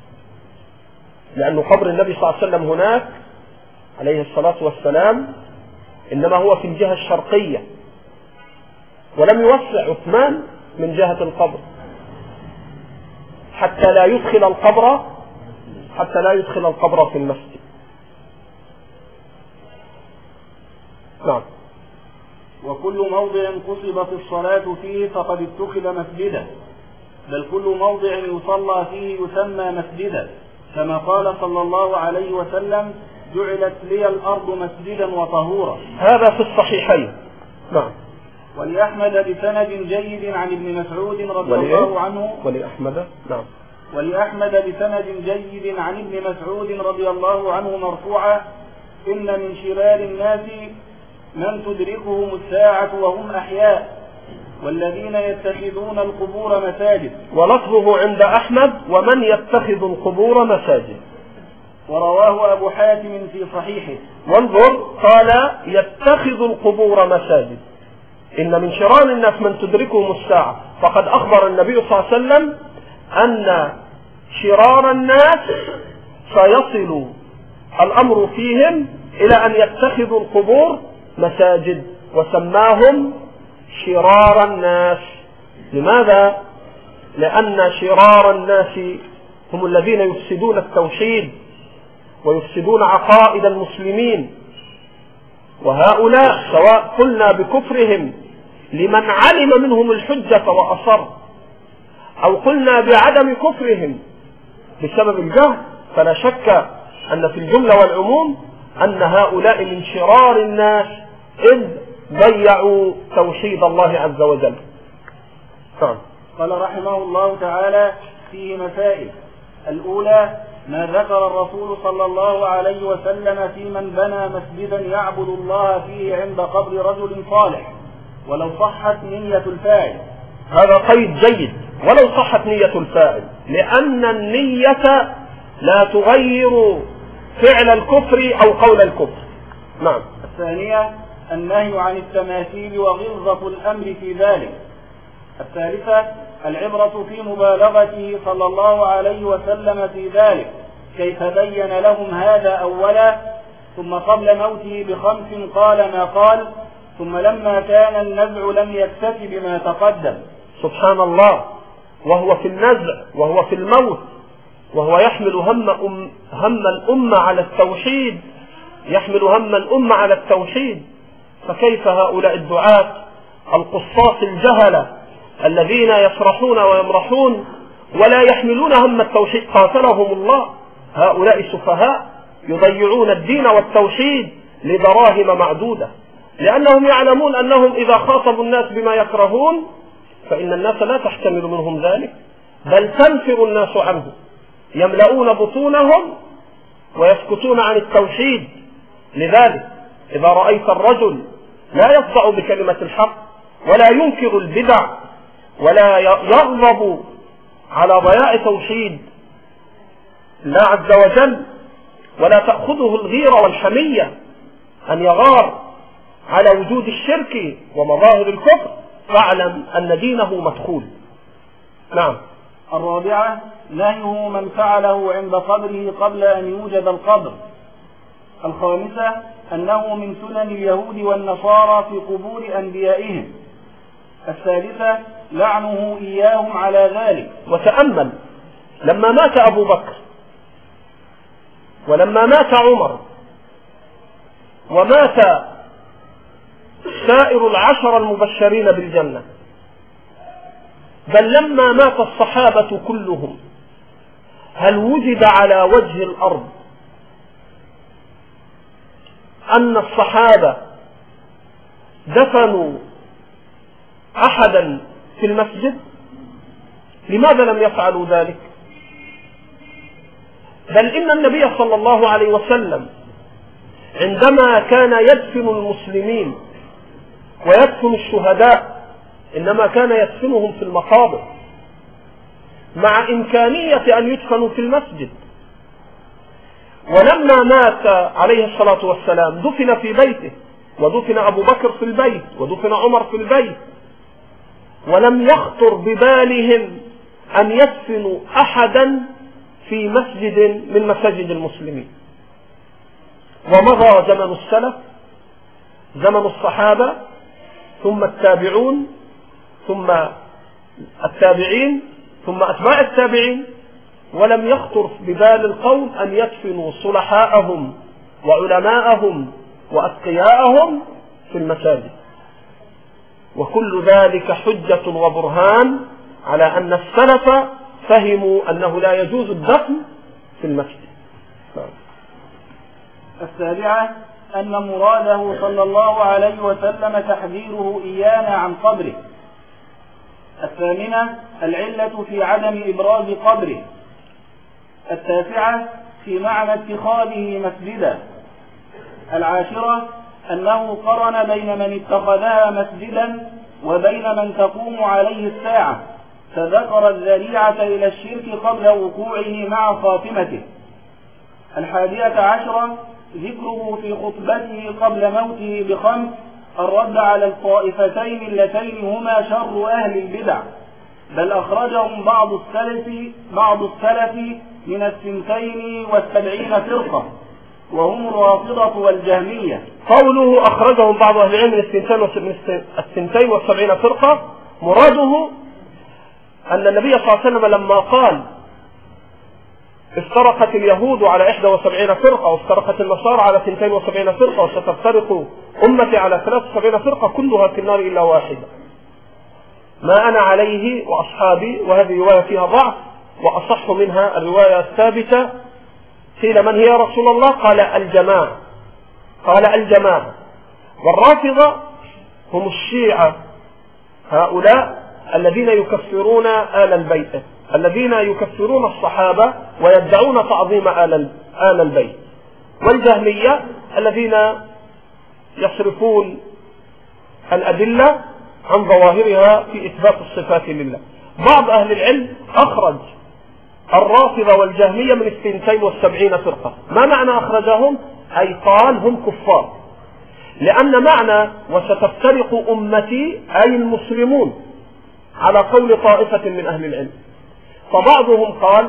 لأن قبر النبي صلى الله عليه وسلم هناك عليه الصلاة والسلام إنما هو في الجهة الشرقية، ولم يوسع عثمان من جهة القبر حتى لا يدخل القبر في المسجد. نعم. وكل موضع قصبت الصلاة فيه فقد اتخذ مسجدا، بل كل موضع يصلى فيه يسمى مسجدا، كما قال صلى الله عليه وسلم جعلت لي الأرض مسجدا وطهورا. هذا في الصحيحين. نعم. ولأحمد بسند جيد عن ابن مسعود رضي الله عنه. ولأحمد بسند جيد عن ابن مسعود رضي الله عنه مرفوعا: إن من شرار الناس من تدركهم الساعة وهم أحياء، والذين يتخذون القبور مساجد. ولفظه عند أحمد: ومن يتخذ القبور مساجد. ورواه أبو حاتم في صحيحه. وانظر، قال يتخذ القبور مساجد. إن من شرار الناس من تدركهم الساعة، فقد أخبر النبي صلى الله عليه وسلم أن شرار الناس سيصل الأمر فيهم إلى أن يتخذوا القبور مساجد، وسماهم شرار الناس. لماذا؟ لأن شرار الناس هم الذين يفسدون التوحيد ويفسدون عقائد المسلمين، وهؤلاء سواء قلنا بكفرهم لمن علم منهم الحجة وأصر، أو قلنا بعدم كفرهم بسبب الجهل، فلا شك أن في الجملة والعموم أن هؤلاء من شرار الناس إذ ضيعوا توحيد الله عز وجل. قال رحمه الله تعالى: فيه مسائل. الأولى: ما ذكر الرسول صلى الله عليه وسلم في من بنى مسجدا يعبد الله فيه عند قبر رجل صالح ولو صحت نية الفاعل. هذا قيد جيد، ولو صحت نية الفاعل، لأن النية لا تغير فعل الكفر أو قول الكفر. نعم. الثانية: النهي عن التماثيل وغلظة الأمر في ذلك. الثالثة: العبرة في مبالغته صلى الله عليه وسلم في ذلك، كيف بين لهم هذا أولا، ثم قبل موته ب5 قال ما قال، ثم لما كان النزع لم يكتف بما تقدم. سبحان الله، وهو في النزع وهو في الموت، وهو يحمل هم الأمة على التوحيد، فكيف هؤلاء الدعاة القصاص الجهلة الذين يفرحون ويمرحون ولا يحملون هم التوحيد قاتلهم الله؟ هؤلاء سفهاء يضيعون الدين والتوحيد لدراهم معدودة، لأنهم يعلمون أنهم إذا خاطبوا الناس بما يكرهون فإن الناس لا تحتمل منهم ذلك، بل تنفر الناس عنه، يملؤون بطونهم ويسكتون عن التوحيد. لذلك إذا رأيت الرجل لا يصدع بكلمة الحق ولا ينكر البدع ولا يغضب على ضياع توحيد الله عز وجل، ولا تأخذه الغيرة والحمية أن يغار على وجود الشرك ومظاهر الكفر، فاعلم أن دينه مدخول. نعم. الرابعة نهيه من فعله عند قبره قبل أن يوجد القبر. الخامسة أنه من سنن اليهود والنصارى في قبور أنبيائهم. الثالثة لعنه إياهم على ذلك. وتأمل لما مات أبو بكر ولما مات عمر ومات سائر العشر المبشرين بالجنة، بل لما مات الصحابة كلهم، هل وجد على وجه الأرض أن الصحابة دفنوا أحدا في المسجد؟ لماذا لم يفعلوا ذلك؟ بل إن النبي صلى الله عليه وسلم عندما كان يدفن المسلمين ويدفن الشهداء إنما كان يدفنهم في المقابر، مع إمكانية أن يدفنوا في المسجد. ولما مات عليه الصلاة والسلام دفن في بيته، ودفن أبو بكر في البيت، ودفن عمر في البيت، ولم يخطر ببالهم أن يدفنوا أحدا في مسجد من مساجد المسلمين. ومضى زمن السلف، زمن الصحابة، ثم التابعون، ثم التابعين، ثم أتباع التابعين، ولم يخطر ببال القوم أن يدفنوا صلحاءهم وعلماءهم وأتقياءهم في المساجد. وكل ذلك حجة وبرهان على أن السلف فهموا أنه لا يجوز الدفن في المسجد. السابعة أن مراده صلى الله عليه وسلم تحذيره إيانا عن قبره. الثامنة العلة في عدم إبراز قبره. التاسعة في معنى اتخاذه مسجدا. العاشرة أنه قرن بين من اتخذها مسجدا وبين من تقوم عليه الساعة، فذكر الذريعة إلى الشرك قبل وقوعه مع خاتمته. الحادية عشرة ذكره في خطبته قبل موته بخمس الرد على الطائفتين اللتين هما شر أهل البدع، بل أخرجهم بعض السلف من 72 فرقة، وهم الرافضة والجهمية. قوله أخرجهم بعض أهل العلم من 72 فرقة، مراده أن النبي صلى الله عليه وسلم لما قال افترقت اليهود على 71 فرقة وافترقت النصارى على 72 فرقة وستفترق أمتي على 73 فرقة كلها في النار إلا واحدة، ما أنا عليه وأصحابي. وهذه رواية فيها ضعف، وأصح منها الرواية الثابتة. قيل من هي يا رسول الله؟ قال الجماعة. قال الجماعة. والرافضة هم الشيعة، هؤلاء الذين يكفرون آل البيت، الذين يكفرون الصحابة ويدعون تعظيم آل البيت. والجهمية الذين يصرفون الأدلة عن ظواهرها في إثبات الصفات لله. بعض أهل العلم أخرج الرافضة والجهمية من 72 فرقة. ما معنى أخرجهم؟ أي قال هم كفار، لأن معنى وستفترق أمتي أي المسلمون على قول طائفة من أهل العلم. فبعضهم قال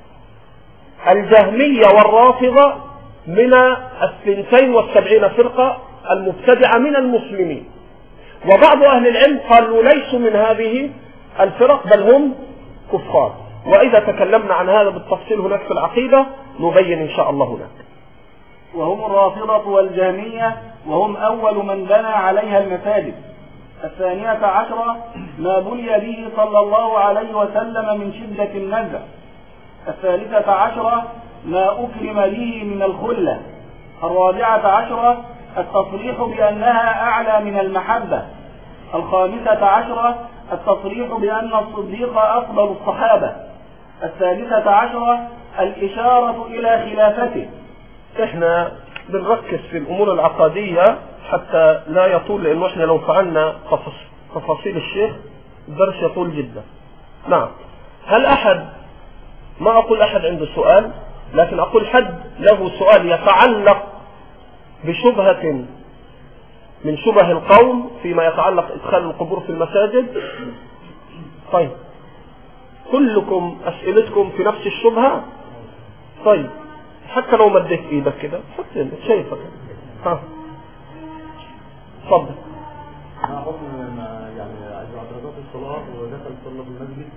الجهمية والرافضة من 72 فرقة المبتدعة من المسلمين، وبعض أهل العلم قالوا ليسوا من هذه الفرق بل هم كفار. وإذا تكلمنا عن هذا بالتفصيل هناك في العقيدة نبين إن شاء الله هناك. وهم الرافضة والجهمية، وهم أول من بنى عليها المساجد. الثانية عشرة ما بني به صلى الله عليه وسلم من شدة النزع. الثالثة عشرة ما أكرم به من الخلة. الرابعة عشرة التصريح بأنها أعلى من المحبة. الخامسة عشرة التصريح بأن الصديق أفضل الصحابة. 13 الإشارة إلى خلافته. احنا بنركز في الأمور العقدية حتى لا يطول، لأنه احنا لو فعلنا تفاصيل الشيخ الدرس يطول جدا. نعم. هل أحد، ما أقول أحد عنده سؤال، لكن أقول حد له سؤال يتعلق بشبهة من شبه القوم فيما يتعلق إدخال القبور في المساجد؟ طيب، كلكم أسئلتكم في نفس الشبهة؟ طيب، حتى لو مديت إيدك كده حط شايفك. ها، تفضل. ما حكم يعني عايز أدركات الصلاة ودخل صلى في المسجد؟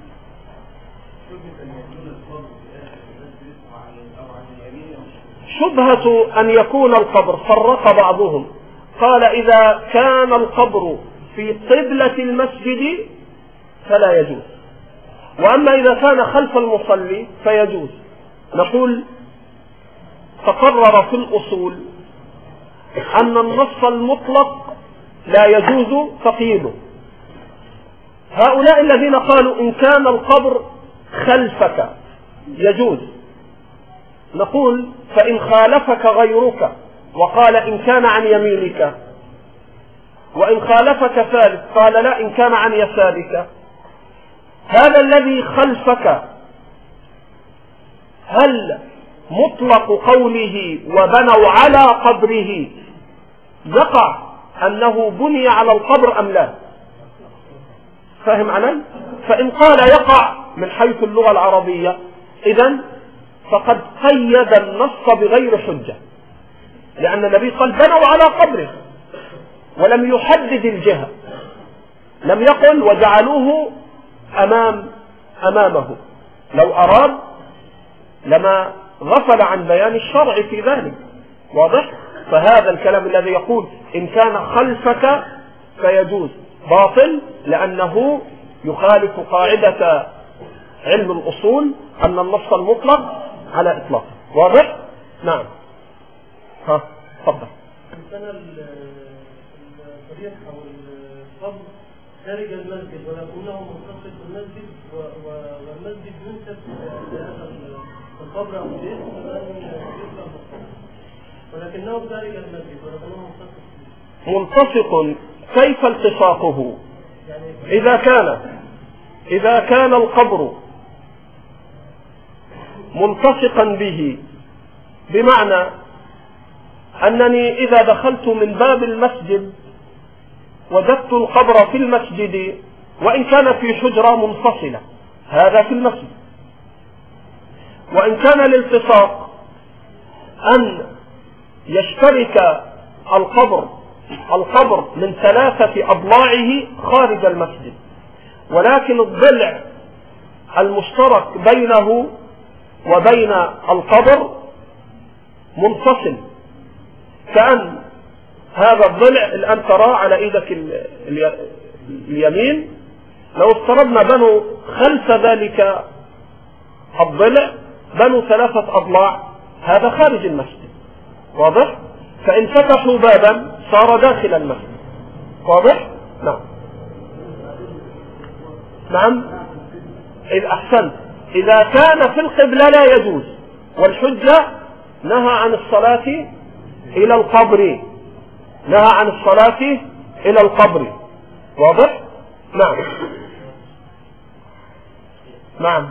شبهة أن يكون القبر، فرق بعضهم قال إذا كان القبر في قبلة المسجد فلا يجوز، وأما إذا كان خلف المصلي فيجوز. نقول تقرر في الأصول أن النص المطلق لا يجوز تقييده. هؤلاء الذين قالوا إن كان القبر خلفك يجوز، نقول فإن خالفك غيرك وقال إن كان عن يمينك، وإن خالفك ثالث قال لا إن كان عن يسارك، هذا الذي خلفك هل مطلق قوله وبنوا على قبره يقع أنه بني على القبر أم لا؟ فاهم علي؟ فإن قال يقع من حيث اللغة العربية إذن فقد قيد النص بغير حجة، لأن النبي قال بنوا على قبره ولم يحدد الجهة، لم يقل وجعلوه أمامه. لو أراد لما غفل عن بيان الشرع في ذلك. واضح؟ فهذا الكلام الذي يقول إن كان خلفك فيجوز باطل، لأنه يخالف قاعدة علم الأصول أن النص المطلق على إطلاقه. واضح؟ نعم. ها، تفضل. إن كان الصريح أو القبر خارج المسجد ولكنه متصل بالمسجد والمسجد ينسب لهذا القبر أو البيت ولكنه خارج المسجد ولكنه ملتصق. كيف التصاقه؟ إذا كان القبر ملتصقا به، بمعنى أنني إذا دخلت من باب المسجد وجدت القبر في المسجد وإن كان في حجرة منفصلة، هذا في المسجد. وإن كان الالتصاق أن يشترك القبر من 3 أضلاعه خارج المسجد، ولكن الضلع المشترك بينه وبين القبر منفصل، كأن هذا الضلع الآن ترى على إيدك اليمين، لو افترضنا بنوا خلف ذلك الضلع بنوا 3 أضلاع، هذا خارج المسجد. واضح؟ فإن فتحوا بابا صار داخل المسجد. واضح؟ نعم. نعم، إذ أحسنت. إذا كان في القبلة لا يجوز، والحجة نهى عن الصلاة إلى القبر، نهى عن الصلاة إلى القبر. واضح؟ نعم. نعم.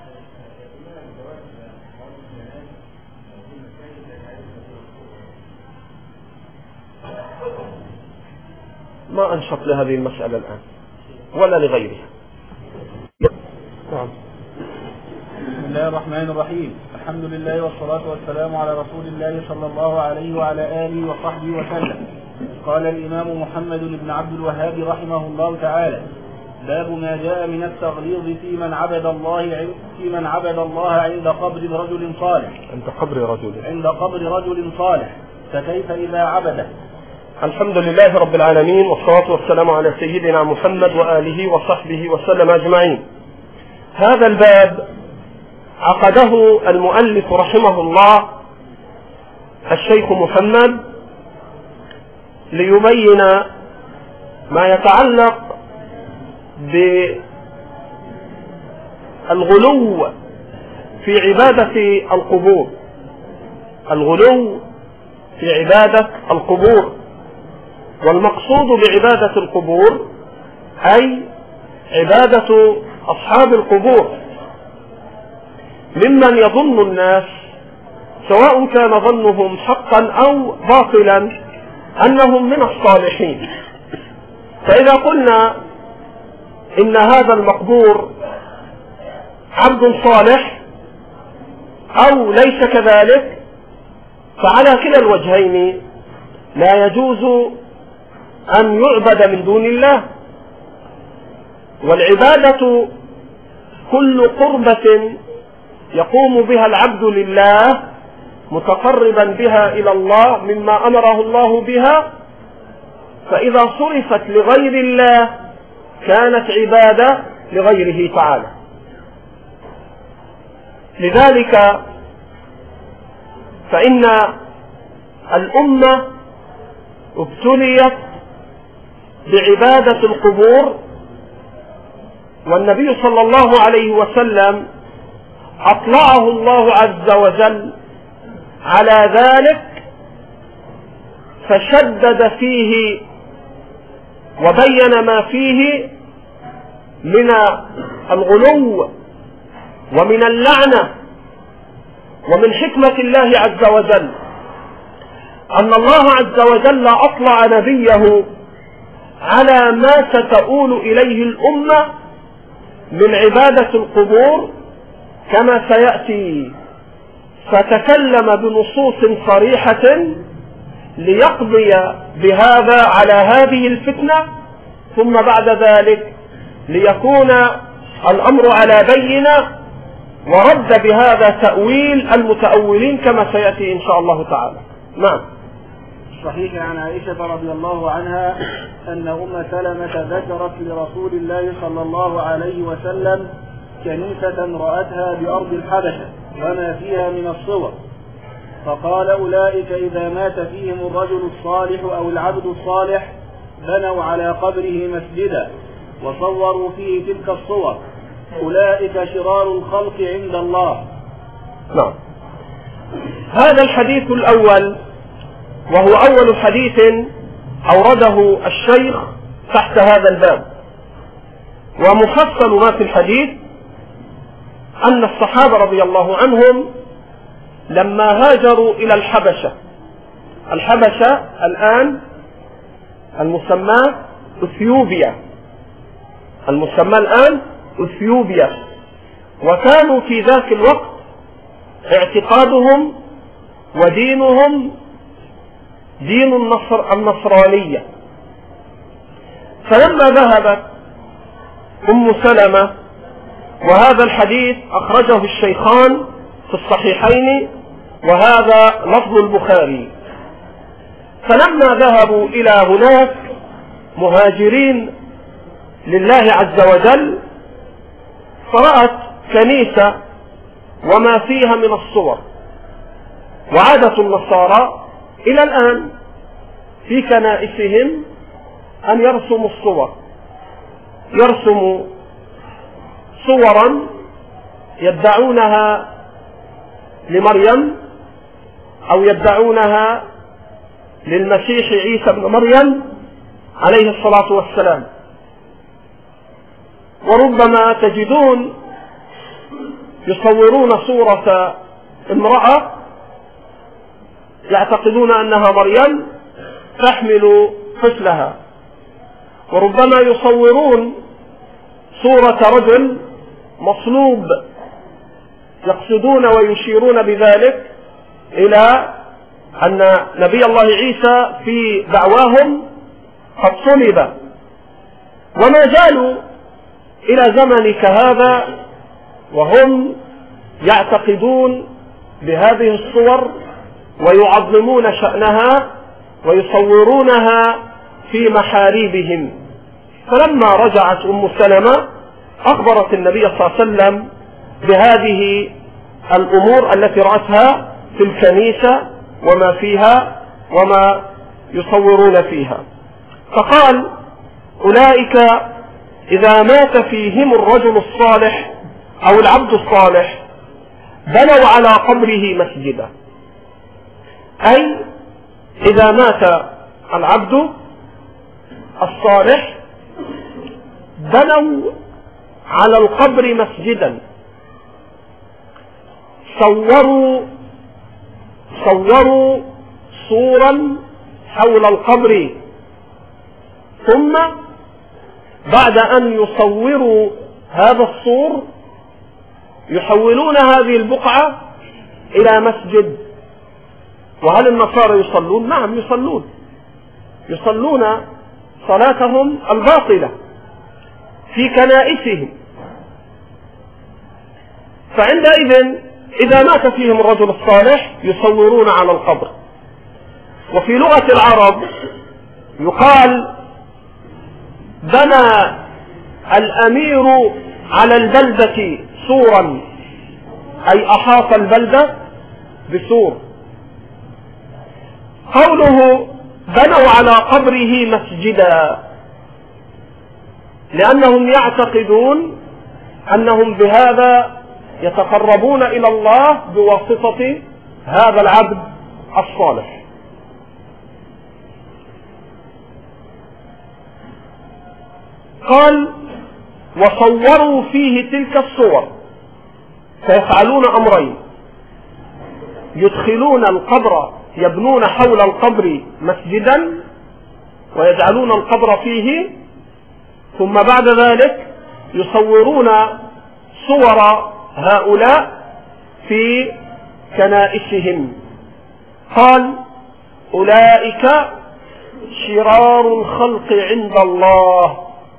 ما أنشط لهذه المسألة الآن ولا لغيرها. نعم. بسم الله الرحمن الرحيم. الحمد لله والصلاة والسلام على رسول الله صلى الله عليه وعلى آله وصحبه وسلم. قال الإمام محمد بن عبد الوهاب رحمه الله تعالى: باب ما جاء من التغليظ في من عبد الله عند قبر رجل صالح. عند قبر رجل صالح، فكيف إذا عبده؟ الحمد لله رب العالمين، والصلاة والسلام على سيدنا محمد وآله وصحبه وسلم أجمعين. هذا الباب عقده المؤلف رحمه الله الشيخ محمد ليبين ما يتعلق بالغلو في عبادة القبور، الغلو في عبادة القبور. والمقصود بعبادة القبور أي عبادة أصحاب القبور، ممن يظن الناس سواء كان ظنهم حقا أو باطلا أنهم من الصالحين. فإذا قلنا إن هذا المقبور عبد صالح أو ليس كذلك، فعلى كلا الوجهين لا يجوز أن يعبد من دون الله. والعبادة كل قربة يقوم بها العبد لله متقربا بها إلى الله مما أمره الله بها، فإذا صرفت لغير الله كانت عبادة لغيره تعالى. لذلك فإن الأمة ابتليت بعبادة القبور، والنبي صلى الله عليه وسلم أطلعه الله عز وجل على ذلك فشدد فيه وبين ما فيه من الغلو ومن اللعنة. ومن حكمة الله عز وجل أن الله عز وجل أطلع نبيه على ما ستؤول إليه الأمة من عبادة القبور كما سيأتي، فتكلم بنصوص صريحة ليقضي بهذا على هذه الفتنة، ثم بعد ذلك ليكون الأمر على بينة ورد بهذا تأويل المتأولين كما سيأتي إن شاء الله تعالى. نعم. صحيح عن عائشة رضي الله عنها أن أم سلمة ذكرت لرسول الله صلى الله عليه وسلم كنيسة رأتها بأرض الحبشة وما فيها من الصور، فقال أولئك إذا مات فيهم الرجل الصالح أو العبد الصالح بنوا على قبره مسجدا وصوروا فيه تلك الصور، أولئك شرار الخلق عند الله. نعم. هذا الحديث الأول وهو أول حديث أورده الشيخ تحت هذا الباب، ومفصل ما في الحديث أن الصحابة رضي الله عنهم لما هاجروا إلى الحبشة الآن المسمى أثيوبيا، وكانوا في ذاك الوقت اعتقادهم ودينهم دين النصرانية. فلما ذهبت أم سلمة، وهذا الحديث أخرجه الشيخان في الصحيحين وهذا لفظ البخاري، فلما ذهبوا إلى هناك مهاجرين لله عز وجل فرأت كنيسة وما فيها من الصور. وعادة النصارى إلى الآن في كنائسهم أن يرسموا الصور، يرسموا صورا يدعونها لمريم أو يدعونها للمسيح عيسى بن مريم عليه الصلاة والسلام. وربما تجدون يصورون صورة امرأة يعتقدون أنها مريم تحمل طفلها، وربما يصورون صورة رجل مصلوب يقصدون ويشيرون بذلك إلى أن نبي الله عيسى في دعواهم قد صلب. وما زالوا إلى زمن كهذا وهم يعتقدون بهذه الصور ويعظمون شأنها ويصورونها في محاريبهم. فلما رجعت أم سلمة أخبرت النبي صلى الله عليه وسلم بهذه الأمور التي رأتها في الكنيسة وما فيها وما يصورون فيها، فقال أولئك إذا مات فيهم الرجل الصالح أو العبد الصالح بنوا على قبره مسجدا. أي إذا مات العبد الصالح بنوا على القبر مسجدا، صوروا صورا حول القبر، ثم بعد أن يصوروا هذا الصور يحولون هذه البقعة إلى مسجد. وهل النصارى يصلون؟ نعم يصلون صلاتهم الباطلة في كنائسهم. فعندئذ إذا مات فيهم الرجل الصالح يصورون على القبر. وفي لغة العرب يقال بنى الأمير على البلدة سورا، أي أحاط البلدة بسور. قوله بنوا على قبره مسجدا لأنهم يعتقدون أنهم بهذا يتقربون إلى الله بواسطة هذا العبد الصالح. قال وصوروا فيه تلك الصور، فيفعلون أمرين: يدخلون القبر، يبنون حول القبر مسجدا ويجعلون القبر فيه، ثم بعد ذلك يصورون صور هؤلاء في كنائسهم. قال أولئك شرار الخلق عند الله.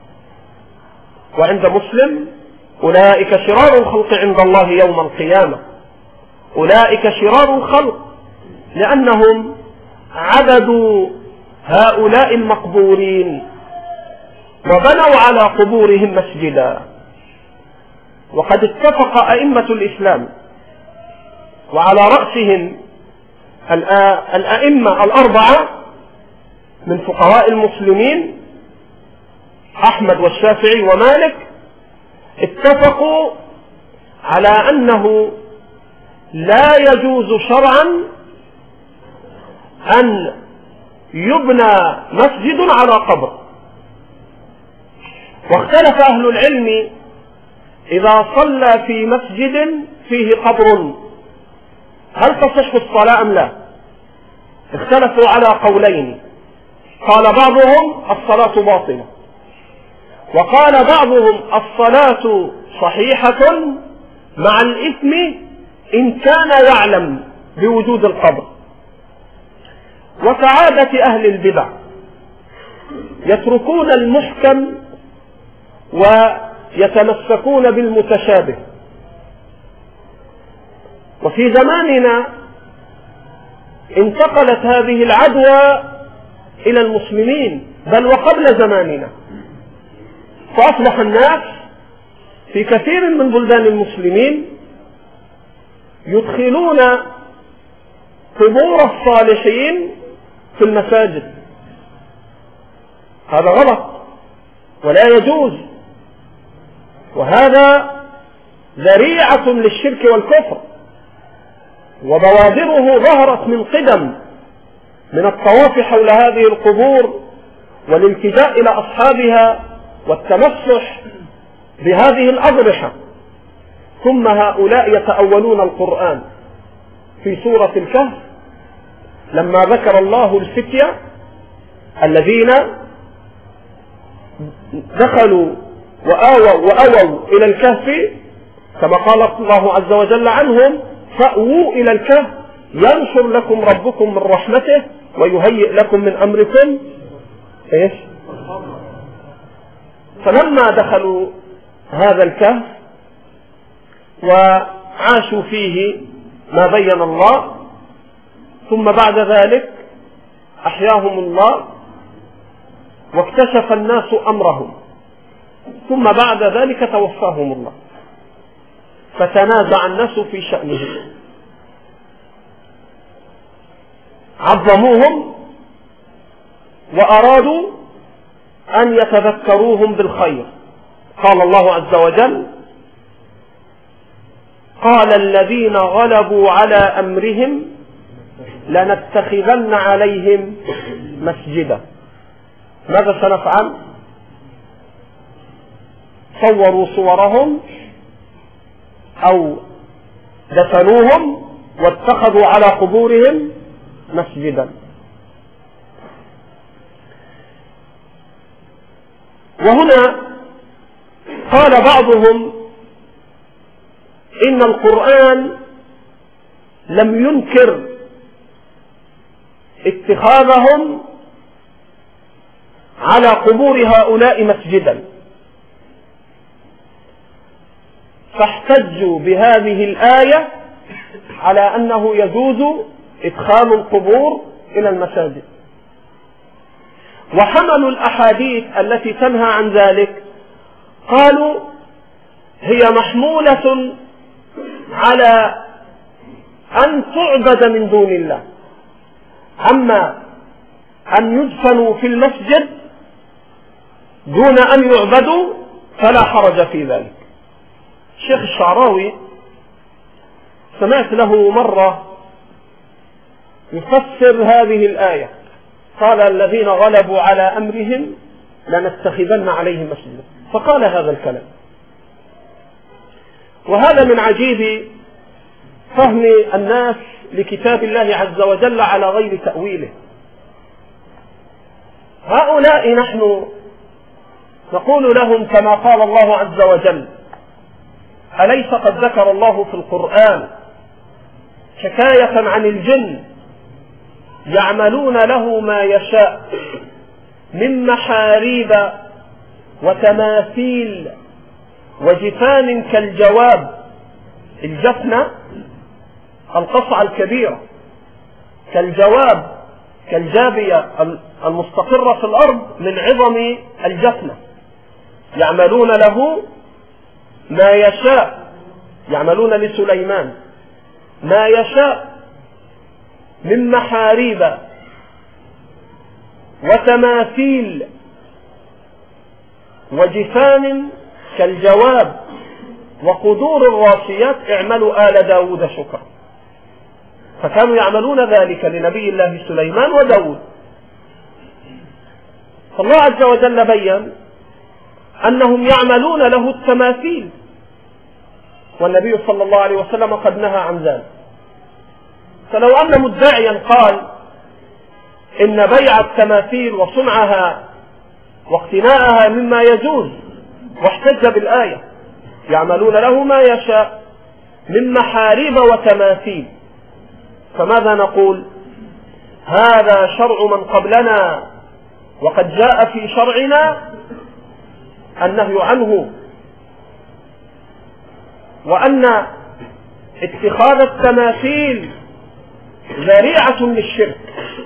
وعند مسلم أولئك شرار الخلق عند الله يوم القيامة. أولئك شرار الخلق لأنهم عبدوا هؤلاء المقبورين وبنوا على قبورهم مسجدا. وقد اتفق أئمة الإسلام وعلى رأسهم الأئمة الأربعة من فقهاء المسلمين أحمد والشافعي ومالك، اتفقوا على أنه لا يجوز شرعا أن يبنى مسجد على قبر. واختلف أهل العلم إذا صلى في مسجد فيه قبر هل تصح الصلاة أم لا؟ اختلفوا على قولين. قال بعضهم الصلاة باطلة، وقال بعضهم الصلاة صحيحة مع الإثم إن كان يعلم بوجود القبر. وكعادة أهل البدع يتركون المحكم ويتمسكون بالمتشابه. وفي زماننا انتقلت هذه العدوى إلى المسلمين بل وقبل زماننا، فأصبح الناس في كثير من بلدان المسلمين يدخلون قبور الصالحين في المساجد. هذا غلط ولا يجوز، وهذا ذريعة للشرك والكفر، وبوادره ظهرت من قدم من الطواف حول هذه القبور والالتجاء إلى أصحابها والتمسح بهذه الأضرحة. ثم هؤلاء يتأولون القرآن. في سورة الكهف لما ذكر الله الفتية الذين دخلوا وآووا إلى الكهف، كما قال الله عز وجل عنهم: فأووا إلى الكهف ينشر لكم ربكم من رحمته ويهيئ لكم من أمركم إيش؟ فلما دخلوا هذا الكهف وعاشوا فيه ما بين الله، ثم بعد ذلك أحياهم الله واكتشف الناس أمرهم، ثم بعد ذلك توفاهم الله، فتنازع الناس في شأنهم، عظموهم وأرادوا أن يتذكروهم بالخير قال الله عز وجل: قال الذين غلبوا على أمرهم لنتخذن عليهم مسجدا. ماذا سنفعل؟ صوروا صورهم أو دفنوهم واتخذوا على قبورهم مسجدا. وهنا قال بعضهم إن القرآن لم ينكر اتخاذهم على قبور هؤلاء مسجدا، فاحتجوا بهذه الآية على أنه يجوز إدخال القبور إلى المساجد، وحملوا الأحاديث التي تنهى عن ذلك قالوا هي محمولة على أن تعبد من دون الله، أما أن يدفنوا في المسجد دون أن يعبدوا فلا حرج في ذلك. الشيخ الشعراوي سمعت له مرة يفسر هذه الآية، قال الذين غلبوا على أمرهم لنتخذن عليهم مسجدا، فقال هذا الكلام. وهذا من عجيب فهم الناس لكتاب الله عز وجل على غير تأويله. هؤلاء نحن نقول لهم كما قال الله عز وجل: أليس قد ذكر الله في القرآن حكاية عن الجن يعملون له ما يشاء من محاريب وتماثيل وجفان كالجواب، الجفنة القصعة الكبيرة، كالجواب كالجابية المستقرة في الأرض من عظم الجفنة، يعملون له ما يشاء، يعملون لسليمان ما يشاء من محاريب وتماثيل وجفان كالجواب وقدور الراسيات اعملوا آل داود شكرا. فكانوا يعملون ذلك لنبي الله سليمان وداود. فالله عز وجل بين أنهم يعملون له التماثيل، والنبي صلى الله عليه وسلم قد نهى عن ذلك. فلو أن مدعيا قال إن بيع التماثيل وصنعها واقتناءها مما يجوز واحتج بالآية يعملون له ما يشاء من محاريب وتماثيل، فماذا نقول؟ هذا شرع من قبلنا وقد جاء في شرعنا النهي عنه، وأن اتخاذ التماثيل ذريعة للشرك.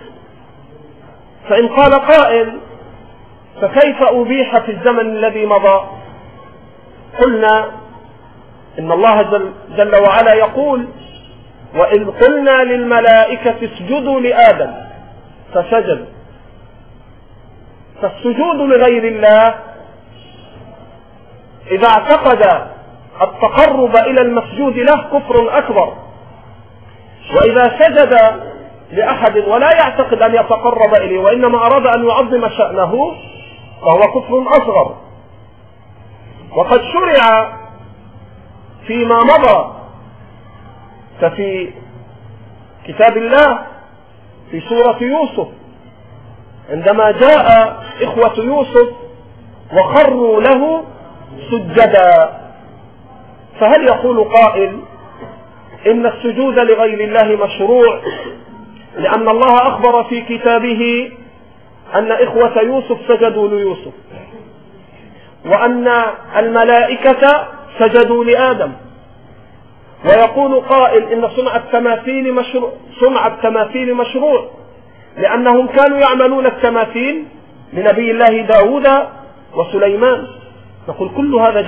فإن قال قائل فكيف أبيح في الزمن الذي مضى؟ قلنا إن الله جل وعلا يقول: وإذ قلنا للملائكة اسجدوا لآدم فسجدوا. فالسجود لغير الله إذا اعتقد التقرب إلى المسجود له كفر أكبر، وإذا سجد لأحد ولا يعتقد أن يتقرب إليه وإنما أراد أن يعظم شأنه فهو كفر أصغر. وقد شرع فيما مضى، ففي كتاب الله في سورة يوسف عندما جاء إخوة يوسف وخروا له سجدا، فهل يقول قائل إن السجود لغير الله مشروع لأن الله أخبر في كتابه أن إخوة يوسف سجدوا ليوسف وأن الملائكة سجدوا لآدم؟ ويقول قائل إن صنع التماثيل مشروع لأنهم كانوا يعملون التماثيل لنبي الله داود وسليمان. نقول كل هذا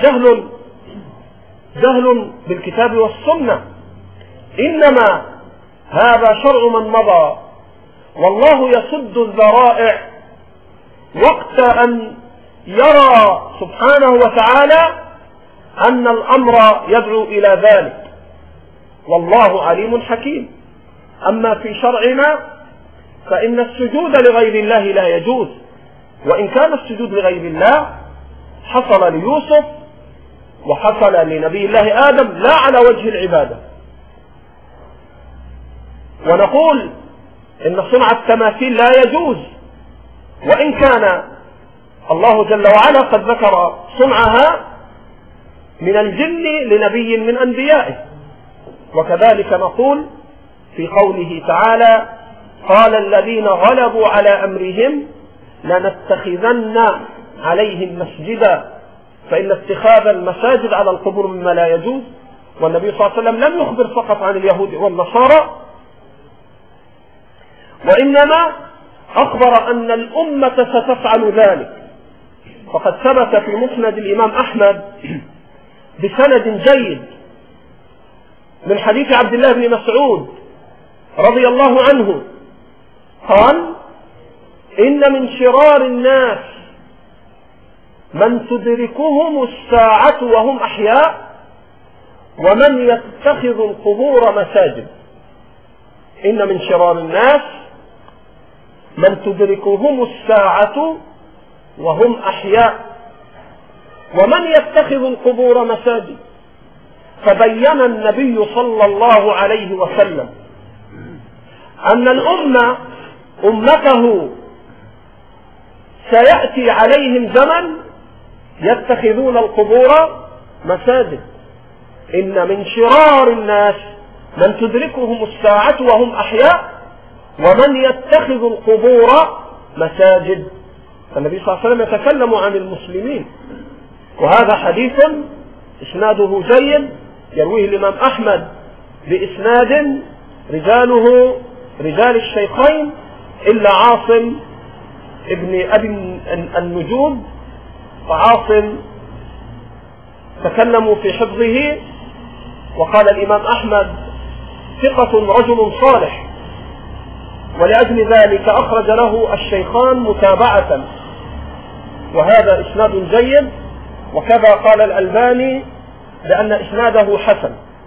جهل بالكتاب والسنة، إنما هذا شرع من مضى، والله يسد الذرائع وقت أن يرى سبحانه وتعالى أن الأمر يدعو إلى ذلك، والله عليم حكيم. أما في شرعنا فإن السجود لغير الله لا يجوز، وإن كان السجود لغير الله حصل ليوسف وحصل لنبي الله آدم لا على وجه العبادة. ونقول إن صنع التماثيل لا يجوز، وإن كان الله جل وعلا قد ذكر صنعها من الجن لنبي من أنبيائه. وكذلك نقول في قوله تعالى: قال الذين غلبوا على أمرهم لنتخذن عليهم مسجدا، فإن اتخاذ المساجد على القبور مما لا يجوز. والنبي صلى الله عليه وسلم لم يخبر فقط عن اليهود والنصارى، وإنما أخبر أن الأمة ستفعل ذلك. فقد ثبت في مسند الإمام أحمد بسند جيد من حديث عبد الله بن مسعود رضي الله عنه قال: إن من شرار الناس من تدركهم الساعة وهم أحياء ومن يتخذ القبور مساجد. إن من شرار الناس من تدركهم الساعة وهم أحياء ومن يتخذ القبور مساجد. فبين النبي صلى الله عليه وسلم أن الأمة أمته سيأتي عليهم زمن يتخذون القبور مساجد. إن من شرار الناس من تدركهم الساعة وهم أحياء ومن يتخذ القبور مساجد. النبي صلى الله عليه وسلم يتكلم عن المسلمين، وهذا حديث إسناده جيد يرويه الإمام أحمد بإسناد رجاله رجال الشيخين إلا عاصم ابن أبي النجود، وعاصم تكلموا في حفظه، وقال الإمام أحمد ثقة رجل صالح، ولأجل ذلك أخرج له الشيخان متابعة، وهذا إسناد جيد. وكذا قال الألباني لأن إسناده حسن.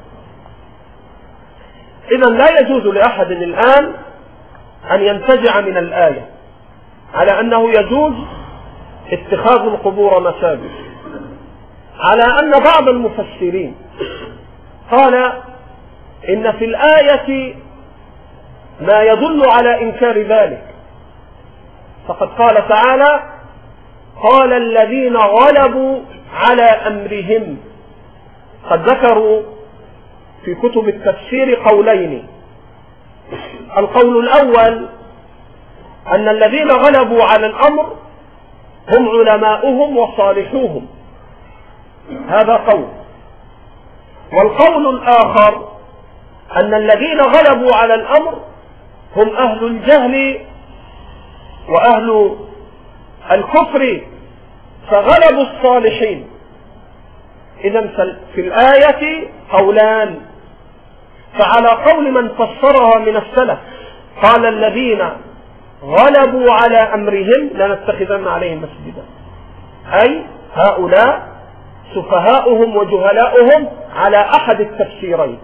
إذن لا يجوز لأحد الآن أن ينتجع من الآية على أنه يجوز اتخاذ القبور مساجد، على أن بعض المفسرين قال إن في الآية ما يدل على إنكار ذلك. فقد قال تعالى: قال الذين غلبوا على أمرهم. قد ذكروا في كتب التفسير قولين. القول الأول أن الذين غلبوا على الأمر هم علماؤهم وصالحوهم، هذا قول. والقول الآخر أن الذين غلبوا على الأمر هم أهل الجهل وأهل الكفر فغلبوا الصالحين. إذن في الآية قولان، فعلى قول من فسرها من السلف قال الذين غلبوا على أمرهم لنتخذن عليهم مسجدا، أي هؤلاء سفهاؤهم وجهلاؤهم على أحد التفسيرين،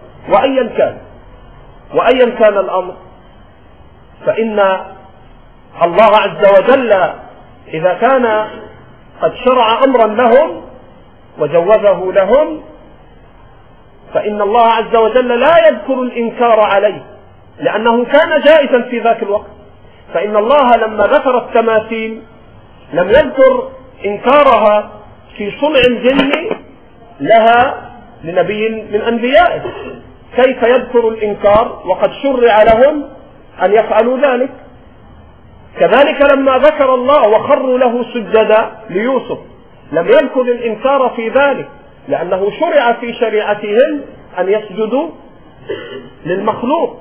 وأيا كان الأمر، فإن الله عز وجل إذا كان قد شرع أمرا لهم وجوزه لهم فإن الله عز وجل لا يذكر الإنكار عليه، لأنه كان جائزا في ذاك الوقت. فإن الله لما ذكر التماثيل لم يذكر إنكارها في صنع الجن لها لنبي من أنبيائه، كيف يذكر الإنكار وقد شرع لهم أن يفعلوا ذلك؟ كذلك لما ذكر الله وخروا له سجدا ليوسف لم يذكر الإنكار في ذلك، لأنه شرع في شريعتهم أن يسجدوا للمخلوق.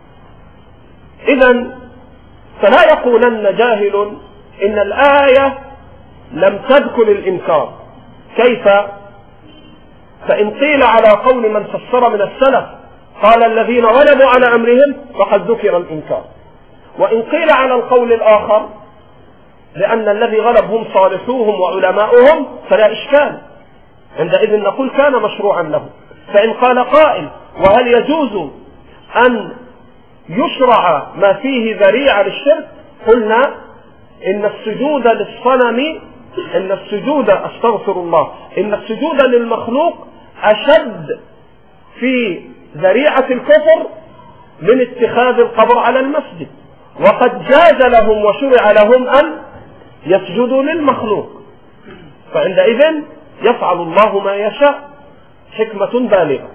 إذن فلا يقولن جاهل إن الآية لم تذكر الإنكار. كيف؟ فإن قيل على قول من فسر من السلف قال الذين غلبوا على أمرهم فقد ذكر الإنكار، وإن قيل على القول الآخر لأن الذي غلب هم صالحوهم وعلماؤهم فلا إشكال، عندئذ نقول كان مشروعا له. فإن قال قائل وهل يجوز أن يشرع ما فيه ذريعة للشرك؟ قلنا إن السجود للصنم، إن السجود أستغفر الله، إن السجود للمخلوق أشد في ذريعة الكفر من اتخاذ القبر على المسجد، وقد جاز لهم وشرع لهم أن يسجدوا للمخلوق، فعندئذ يفعل الله ما يشاء، حكمة بالغة.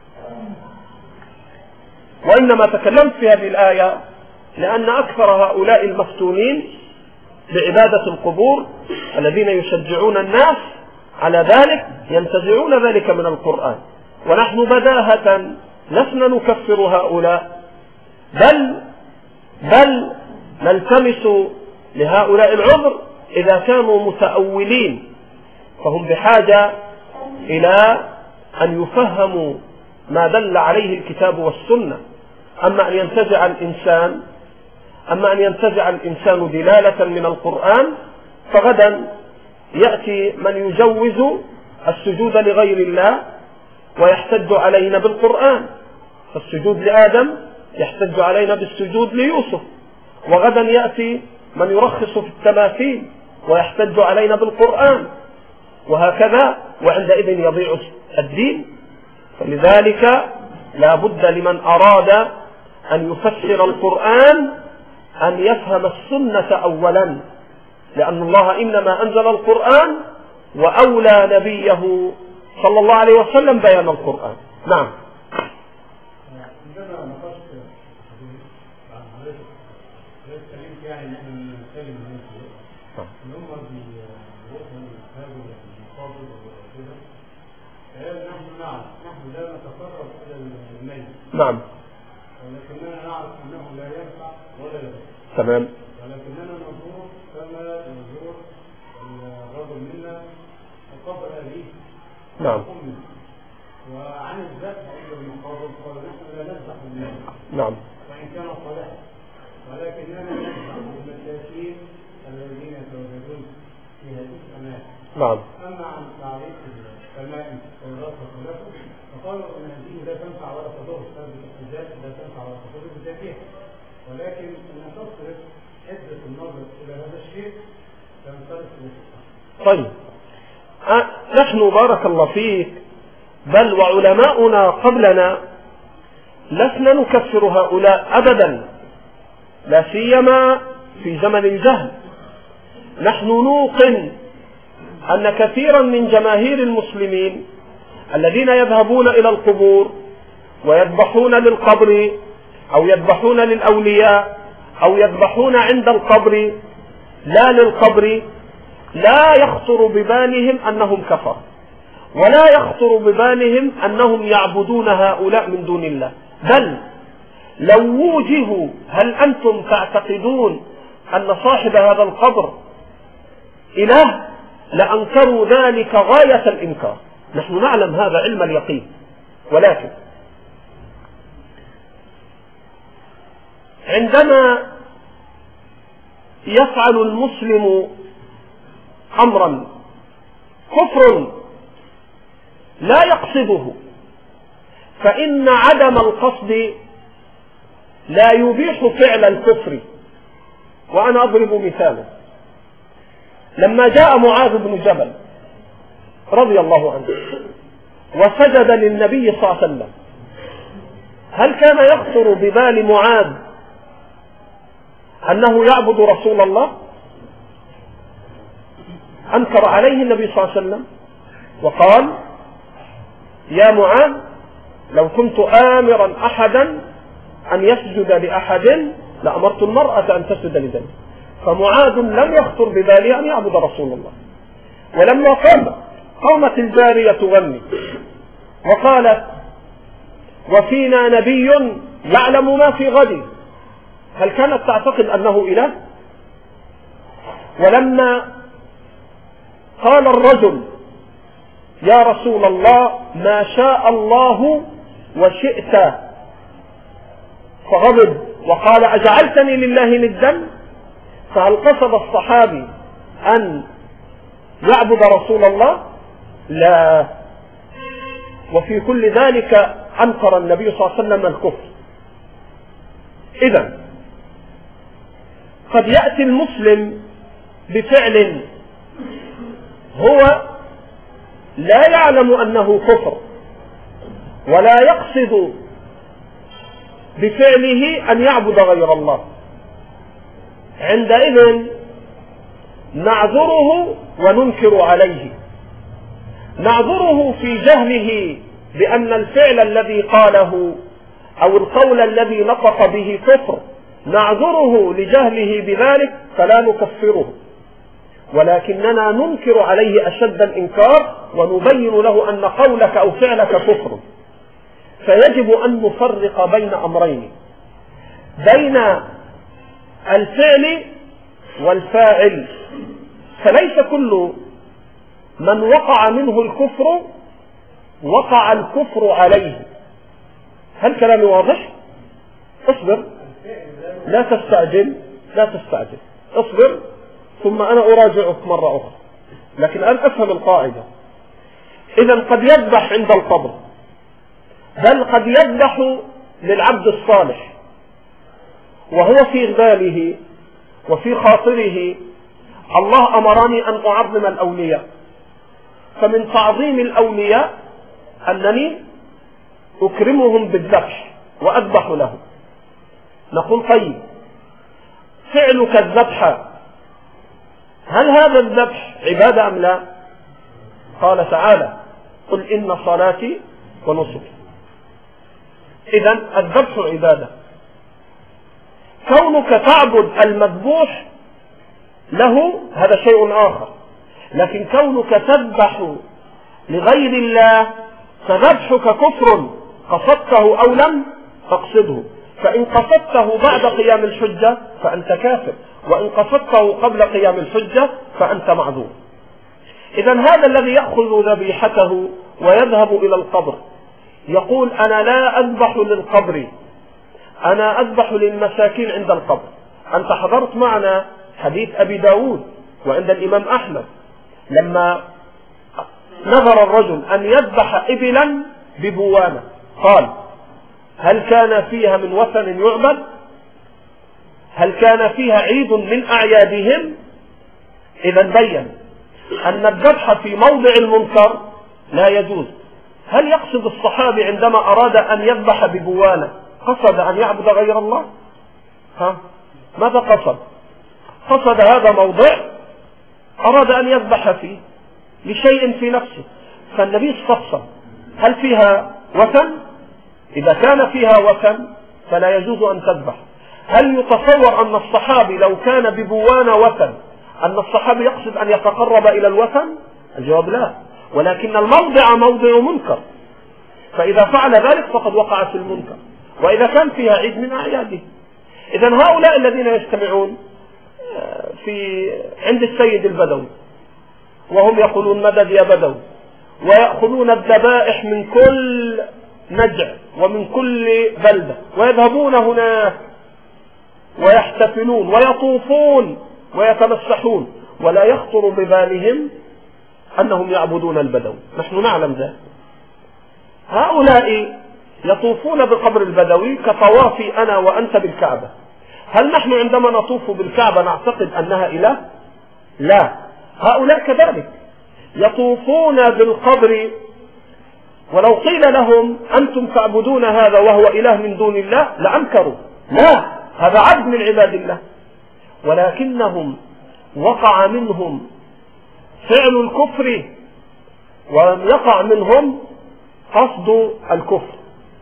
وإنما تكلمت في هذه الآية لأن أكثر هؤلاء المفتونين بعبادة القبور الذين يشجعون الناس على ذلك ينتزعون ذلك من القرآن، ونحن بداهة لسنا نكفر هؤلاء، بل نلتمس لهؤلاء العذر إذا كانوا متأولين، فهم بحاجة إلى أن يفهموا ما دل عليه الكتاب والسنة. أما أن ينتزع الإنسان دلالة من القرآن، فغدا يأتي من يجوز السجود لغير الله ويحتج علينا بالقرآن، فالسجود لآدم يحتج علينا بالسجود ليوسف، وغدا يأتي من يرخص في التماثيل ويحتج علينا بالقرآن، وهكذا، وعندئذ يضيع الدين. فلذلك لا بد لمن أراد أن يفسر القرآن أن يفهم السنة أولا، لأن الله إنما أنزل القرآن وأولى نبيه صلى الله عليه وسلم بيان القرآن. نعم. عندما نقشت عن حضرتك اتكلمت يعني ان احنا بنتكلم عن ان هم بيروحوا هذه المقابر وكده، نحن لا نتقرب الى الميت. نعم. ولكننا نعرف انه لا ينفع ولا يضر. تمام. ولكننا نزور كما يزور الرجل منا وقبر ابيه. نعم. وعن الذبح عند المقابر قال نحن لا نذبح الميت. نعم. وان كان صالحا، ولكننا نذبح المساكين الذين يتواجدون في هذه الاماكن. نعم. اما عن تعريف التمائم والرصد له فقالوا ان هذه لا تنفع ولا تضر بسبب الاحتجاج، لا تنفع ولا تضر بذاتها، ولكن ان تصرف حده النظر الى هذا الشيء تنصرف الى. طيب، نحن بارك الله فيك بل وعلماؤنا قبلنا لسنا نكفر هؤلاء أبدا، لا سيما في زمن الجهل. نحن نوقن أن كثيرا من جماهير المسلمين الذين يذهبون إلى القبور ويذبحون للقبر أو يذبحون للأولياء أو يذبحون عند القبر لا للقبر، لا يخطر ببالهم أنهم كفر، ولا يخطر ببالهم أنهم يعبدون هؤلاء من دون الله، بل لو وجهوا هل أنتم تعتقدون أن صاحب هذا القبر إله لأنكروا ذلك غاية الإنكار. نحن نعلم هذا علم اليقين، ولكن عندما يفعل المسلم أمرا كفر لا يقصده، فإن عدم القصد لا يبيح فعل الكفر. وأنا أضرب مثالا، لما جاء معاذ بن جبل رضي الله عنه وسجد للنبي صلى الله عليه وسلم، هل كان يخطر ببال معاذ أنه يعبد رسول الله؟ أنكر عليه النبي صلى الله عليه وسلم وقال: يا معاذ، لو كنت آمرا أحدا أن يسجد لأحد لأمرت المرأة أن تسجد لذلك. فمعاذ لم يخطر بباله أن يعبد رسول الله. ولما قامت الجارية تغني وقالت: وفينا نبي يعلم ما في غد، هل كانت تعتقد أنه إله؟ ولما قال الرجل: يا رسول الله، ما شاء الله وشئت، فغضب وقال: أجعلتني لله ندا؟ فهل قصد الصحابي أن يعبد رسول الله؟ لا. وفي كل ذلك أنكر النبي صلى الله عليه وسلم الكفر. إذن قد يأتي المسلم بفعل هو لا يعلم أنه كفر ولا يقصد بفعله أن يعبد غير الله، عندئذ نعذره وننكر عليه. نعذره في جهله بأن الفعل الذي قاله أو القول الذي نطق به كفر، نعذره لجهله بذلك فلا نكفره، ولكننا ننكر عليه أشد الإنكار ونبين له أن قولك أو فعلك كفر. فيجب أن نفرق بين أمرين، بين الفعل والفاعل. فليس كل من وقع منه الكفر وقع الكفر عليه. هل كلامي واضح؟ اصبر، لا تستعجل، لا تستعجل، اصبر ثم أنا أراجعك مرة أخرى، لكن الآن أفهم القاعدة. إذن قد يذبح عند القبر، بل قد يذبح للعبد الصالح وهو في باله وفي خاطره الله أمرني أن أعظم الأولياء، فمن تعظيم الأولياء أنني أكرمهم بالذبح وأذبح لهم. نقول طيب فعلك الذبح هل هذا الذبح عبادة أم لا؟ قال تعالى قل إن صلاتي ونسكي. إذن الذبح عبادة. كونك تعبد المذبوح له هذا شيء آخر، لكن كونك تذبح لغير الله فذبحك كفر قصدته أو لم تقصده. فإن قصدته بعد قيام الحجة فأنت كافر، وإن قصدته قبل قيام الحجة فأنت معذور. إذن هذا الذي يأخذ ذبيحته ويذهب إلى القبر يقول أنا لا أذبح للقبر، أنا أذبح للمساكين عند القبر. أنت حضرت معنا حديث أبي داود وعند الإمام أحمد لما نظر الرجل أن يذبح إبلا ببوانة، قال هل كان فيها من وثن يعبد؟ هل كان فيها عيد من أعيادهم؟ إذا بين أن الذبح في موضع المنكر لا يجوز. هل يقصد الصحابي عندما أراد أن يذبح ببوانة قصد أن يعبد غير الله؟ ماذا قصد؟ قصد هذا موضع أراد أن يذبح فيه لشيء في نفسه، فالنبي استفسر هل فيها وثن؟ إذا كان فيها وثن فلا يجوز أن تذبح. هل يتصور أن الصحابي لو كان ببوانة وثن أن الصحابي يقصد أن يتقرب إلى الوثن؟ الجواب لا، ولكن الموضع موضع منكر، فإذا فعل ذلك فقد وقع في المنكر، وإذا كان فيها عيد من أعياده. إذن هؤلاء الذين يجتمعون عند السيد البدوي وهم يقولون مدد يا بدوي، ويأخذون الذبائح من كل نجع ومن كل بلدة ويذهبون هناك ويحتفلون ويطوفون ويتمسحون، ولا يخطر ببالهم أنهم يعبدون البدوي. نحن نعلم ذلك. هؤلاء يطوفون بقبر البدوي كطوافي أنا وأنت بالكعبة. هل نحن عندما نطوف بالكعبة نعتقد أنها إله؟ لا. هؤلاء كذلك يطوفون بالقبر، ولو قيل لهم أنتم تعبدون هذا وهو إله من دون الله لأنكروا، لا، هذا عبد من عباد الله، ولكنهم وقع منهم فعل الكفر ولم يقع منهم قصد الكفر.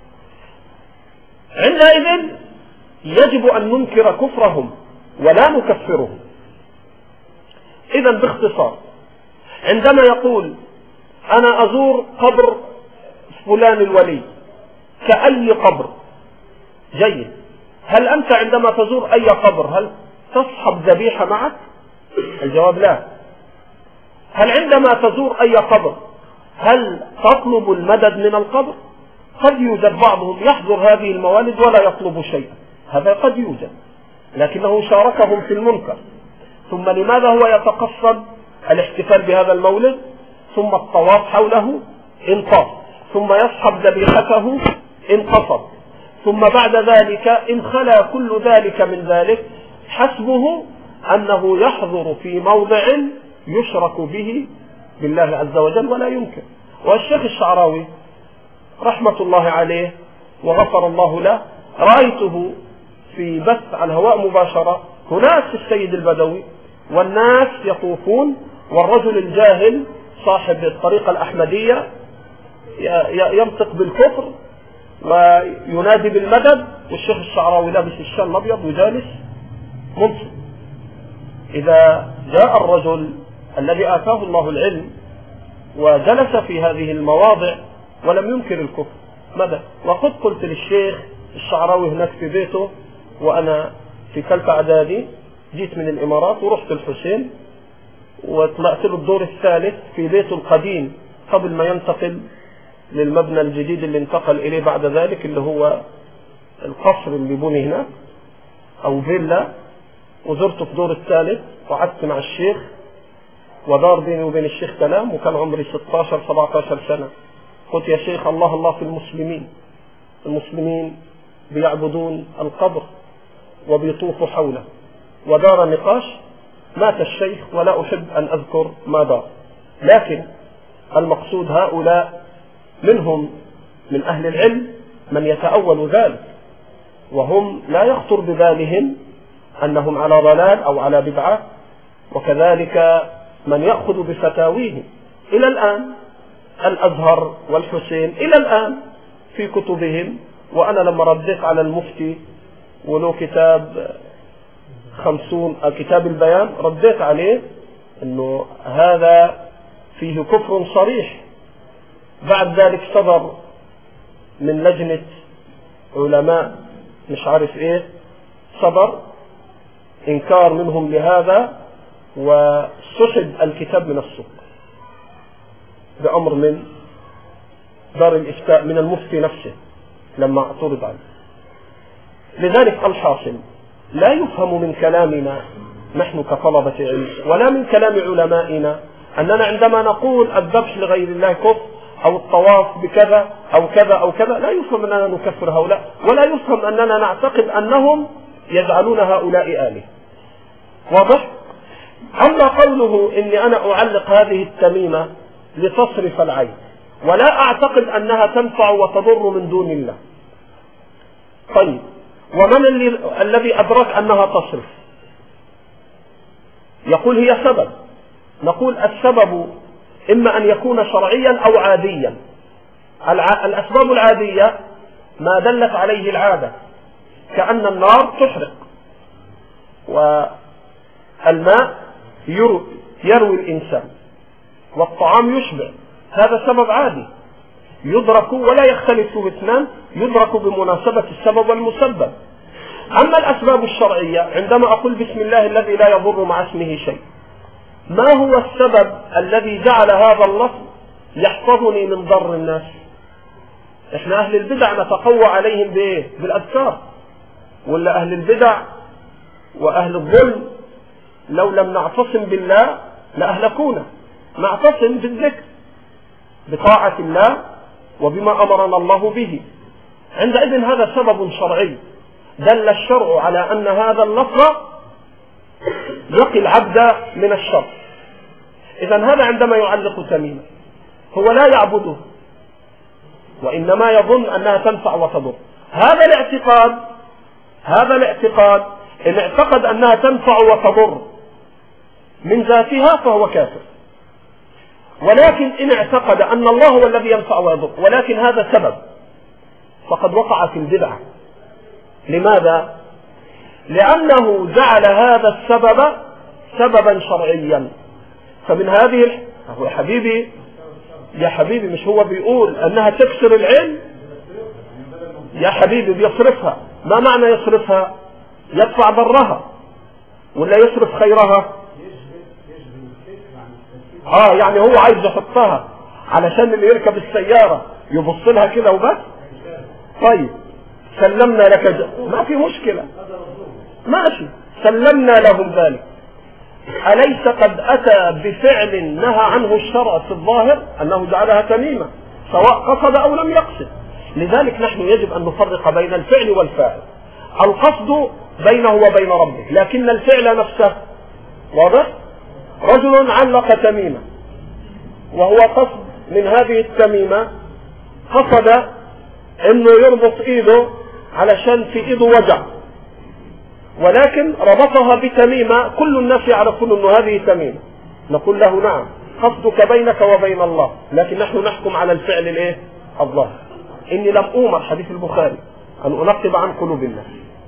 عندئذ يجب أن ننكر كفرهم ولا نكفرهم. إذن باختصار عندما يقول أنا أزور قبر فلان الولي كأي قبر جيد، هل أنت عندما تزور أي قبر هل تصحب ذبيحة معك؟ الجواب لا. هل عندما تزور أي قبر هل تطلب المدد من القبر؟ قد يوجد بعضهم يحضر هذه الموالد ولا يطلب شيئا، هذا قد يوجد، لكنه شاركهم في المنكر ثم لماذا هو يتقصد الاحتفال بهذا المولد؟ ثم الطواف حوله إن طاف، ثم يصحب ذبيحته إن قصد، ثم بعد ذلك إن خلا كل ذلك من ذلك حسبه أنه يحضر في موضع يشرك به بالله عز وجل ولا يمكن. والشيخ الشعراوي رحمة الله عليه وغفر الله له رأيته في بث على الهواء مباشرة هناك في السيد البدوي والناس يطوفون، والرجل الجاهل صاحب الطريقة الأحمدية ينطق بالكفر وينادي بالمدد، والشيخ الشعراوي لابس الشال الأبيض وجالس منصب. إذا جاء الرجل الذي آتاه الله العلم وجلس في هذه المواضع ولم ينكر الكفر ماذا؟ وقد قلت للشيخ الشعراوي هناك في بيته وأنا في ثالثة إعدادي، جيت من الإمارات ورحت الحسين وطلعت له الدور الثالث في بيته القديم قبل ما ينتقل للمبنى الجديد اللي انتقل إليه بعد ذلك، اللي هو القصر اللي بني هناك أو فيلا. وزرته في الدور الثالث وقعدت مع الشيخ ودار بيني وبين الشيخ كلام، وكان عمري 16-17 سنة. قلت يا شيخ الله الله في المسلمين بيعبدون القبر وبيطوفوا حوله. ودار نقاش، مات الشيخ ولا أحب أن أذكر ما دار، لكن المقصود هؤلاء منهم من أهل العلم من يتأول ذلك، وهم لا يخطر ببالهم أنهم على ضلال أو على بدعة، وكذلك من يأخذ بفتاويهم. إلى الآن الأزهر والحسين إلى الآن في كتبهم، وأنا لما رديت على المفتي وله كتاب 50 كتاب البيان رديت عليه أنه هذا فيه كفر صريح. بعد ذلك صدر من لجنة علماء مش عارف ايه، صدر انكار منهم لهذا وسحب الكتاب من السوق بأمر من دار الإفتاء من المفتي نفسه لما اعترض عليه. لذلك الحاصل لا يفهم من كلامنا نحن كطلبة علم ولا من كلام علمائنا أننا عندما نقول الذبح لغير الله كفر أو الطواف بكذا أو كذا أو كذا، لا يفهم أننا نكفر هؤلاء، ولا يفهم أننا نعتقد أنهم يجعلون هؤلاء آله. واضح؟ أما قوله إني أنا أعلق هذه التميمة لتصرف العين ولا أعتقد أنها تنفع وتضر من دون الله. طيب ومن الذي أدرك أنها تصرف؟ يقول هي سبب. نقول السبب إما أن يكون شرعيا أو عاديا. الأسباب العادية ما دلت عليه العادة، كأن النار تحرق والماء يروي الإنسان والطعام يشبع، هذا سبب عادي يدرك ولا يختلف اثنان، يدرك بمناسبة السبب والمسبب. أما الأسباب الشرعية عندما أقول بسم الله الذي لا يضر مع اسمه شيء، ما هو السبب الذي جعل هذا اللفظ يحفظني من ضر الناس؟ احنا أهل البدع نتقوى عليهم بإيه؟ بالأذكار. ولا أهل البدع وأهل الظلم لو لم نعتصم بالله لأهلكونا. نعتصم بالذكر بطاعة الله وبما أمرنا الله به. عندئذ هذا سبب شرعي دل الشرع على أن هذا اللفظ يقي العبد من الشر. إذن هذا عندما يعلق تميمة هو لا يعبده وإنما يظن أنها تنفع وتضر. هذا الاعتقاد إن اعتقد أنها تنفع وتضر من ذاتها فهو كافر. ولكن إن اعتقد أن الله هو الذي ينفع ويضر ولكن هذا سبب فقد وقع في البدعة. لماذا؟ لأنه جعل هذا السبب سببا شرعيا. فمن هذه يا حبيبي مش هو بيقول أنها تكسر العين؟ يا حبيبي بيصرفها. ما معنى يصرفها؟ يدفع ضرها ولا يصرف خيرها؟ يعني هو عايز يحطها علشان اللي يركب السيارة يبص لها كده وبس. طيب سلمنا لك ما في مشكلة، ماشي سلمنا لهم ذلك. أليس قد أتى بفعل نهى عنه الشرع في الظاهر أنه جعلها تميمة سواء قصد أو لم يقصد؟ لذلك نحن يجب أن نفرق بين الفعل والفاعل. القصد بينه وبين ربه، لكن الفعل نفسه واضح. رجل علق تميمة وهو قصد من هذه التميمة قصد انه يربط ايده علشان في ايده وجع، ولكن ربطها بتميمة كل الناس يعرفون انه هذه تميمة، نقول له نعم قصدك بينك وبين الله، لكن نحن نحكم على الفعل الايه؟ الظاهر. اني لم اومر، حديث البخاري، ان انقب عن قلوب الناس.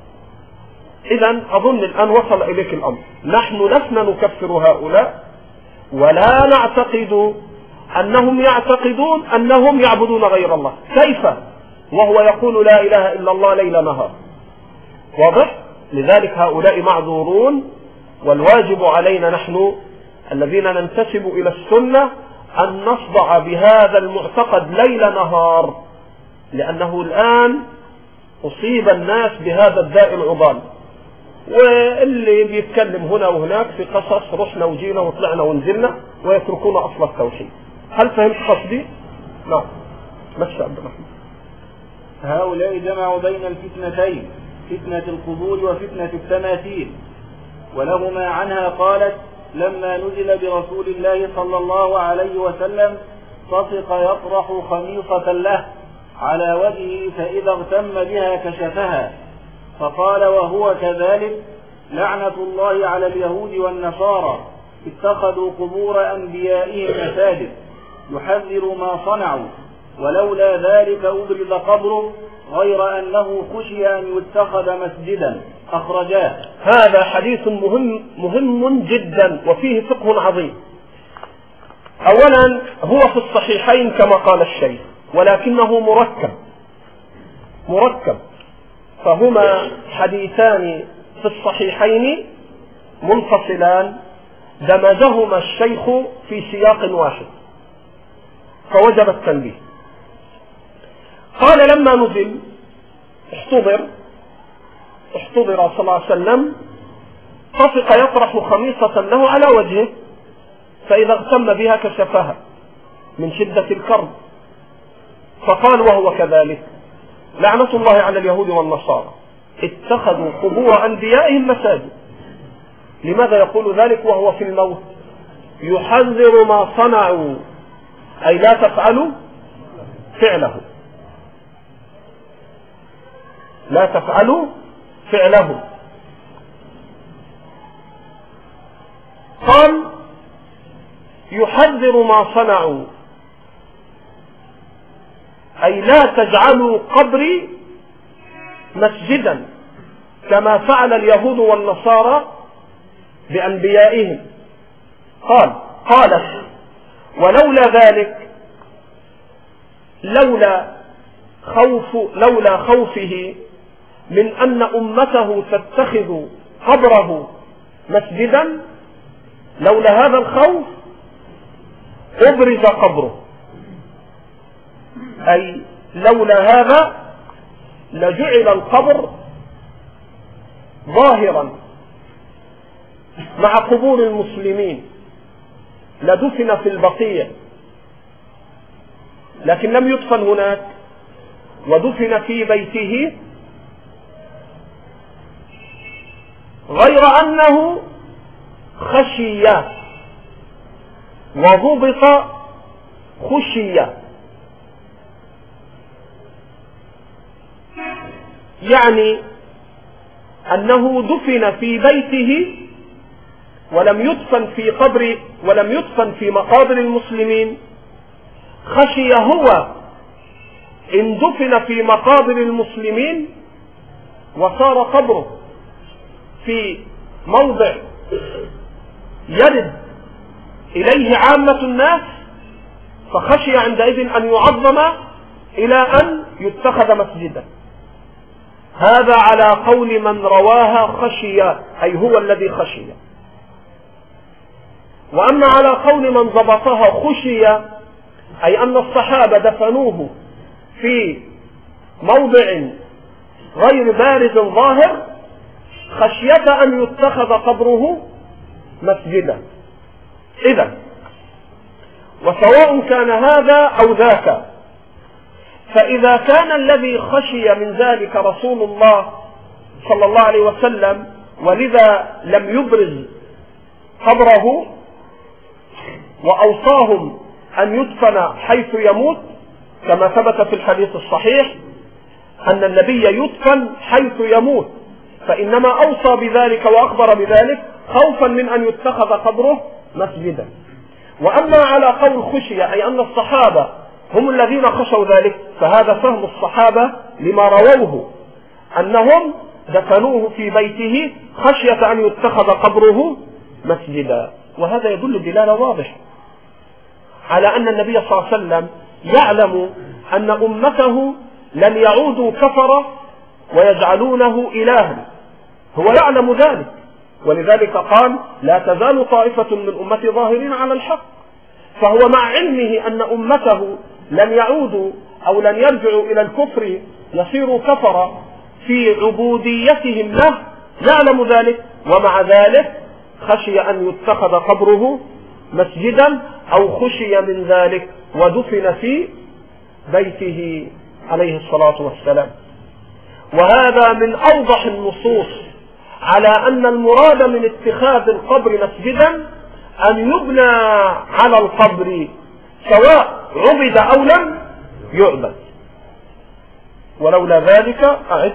اذا اظن الان وصل اليك الامر. نحن لسنا نكفر هؤلاء ولا نعتقد انهم يعتقدون انهم يعبدون غير الله. كيف وهو يقول لا اله الا الله ليل نهار؟ واضح؟ لذلك هؤلاء معذورون، والواجب علينا نحن الذين ننتسب الى السنة ان نصدع بهذا المعتقد ليل نهار، لانه الان اصيب الناس بهذا الداء العضال، واللي بيتكلم هنا وهناك في قصص رحنا وجينا وطلعنا ونزلنا ويتركون اصل التوحيد. هل فهمت قصدي؟ نعم. مشى عبد الرحمن. هؤلاء جمعوا بين الفتنتين، فتنة القبور وفتنة التماثيل، ولهما عنها قالت: لما نزل برسول الله صلى الله عليه وسلم طفق يطرح خميصة له على وجهه، فإذا اغتم بها كشفها، فقال وهو كذلك: لعنة الله على اليهود والنصارى اتخذوا قبور أنبيائهم مساجد، يحذر ما صنعوا، ولولا ذلك أبرز قبره، غير أنه خشي أن يتخذ مسجدا. أخرجاه. هذا حديث مهم جدا وفيه فقه عظيم. أولا هو في الصحيحين كما قال الشيخ، ولكنه مركب، فهما حديثان في الصحيحين منفصلان دمجهما الشيخ في سياق واحد، فوجب التنبيه. قال لما نزل احتضر صلى الله عليه وسلم، طفق يطرح خميصة له على وجهه، فإذا اغتم بها كشفها من شدة الكرب، فقال وهو كذلك: لعنة الله على اليهود والنصارى اتخذوا قبور أنبيائهم مساجد. لماذا يقول ذلك وهو في الموت؟ يحذر ما صنعوا، أي لا تفعلوا فعله، لا تفعلوا فعله. قال يحذر ما صنعوا، أي لا تجعلوا قبري مسجدا كما فعل اليهود والنصارى بأنبيائهم. قالت ولولا ذلك، لولا خوفه من أن أمته تتخذ قبره مسجدا، لولا هذا الخوف أبرز قبره، أي لولا هذا لجعل القبر ظاهرا مع قبور المسلمين، لدفن في البقيع، لكن لم يدفن هناك ودفن في بيته، غير أنه خشي وضبط خشي، يعني أنه دفن في بيته ولم يدفن في مقابر المسلمين. خشي هو إن دفن في مقابر المسلمين وصار قبره في موضع يرد إليه عامة الناس، فخشي عندئذ أن يعظم إلى أن يتخذ مسجدا. هذا على قول من رواها خشي، أي هو الذي خشي. وأما على قول من ضبطها خشي، أي أن الصحابة دفنوه في موضع غير بارز ظاهر خشية أن يتخذ قبره مسجدا. إذا وسواء كان هذا أو ذاك، فإذا كان الذي خشي من ذلك رسول الله صلى الله عليه وسلم ولذا لم يبرز قبره وأوصاهم أن يدفن حيث يموت كما ثبت في الحديث الصحيح أن النبي يدفن حيث يموت، فإنما أوصى بذلك وأخبر بذلك خوفا من أن يتخذ قبره مسجدا. وأما على قول خشية أي أن الصحابة هم الذين خشوا ذلك، فهذا فهم الصحابة لما رووه أنهم دفنوه في بيته خشية أن يتخذ قبره مسجدا. وهذا يدل دلالة واضحة على أن النبي صلى الله عليه وسلم يعلم أن أمته لن يعودوا كفرة ويجعلونه إلها، هو يعلم ذلك، ولذلك قال لا تزال طائفة من أمتي ظاهرين على الحق. فهو مع علمه أن أمته لن يعودوا أو لن يرجعوا إلى الكفر يصيروا كفرة في عبوديتهم له، يعلم ذلك، ومع ذلك خشي أن يتخذ قبره مسجدا أو خشي من ذلك ودفن في بيته عليه الصلاة والسلام. وهذا من أوضح النصوص على أن المراد من اتخاذ القبر مسجدا أن يبنى على القبر سواء عبد أو لم يعبد. ولولا ذلك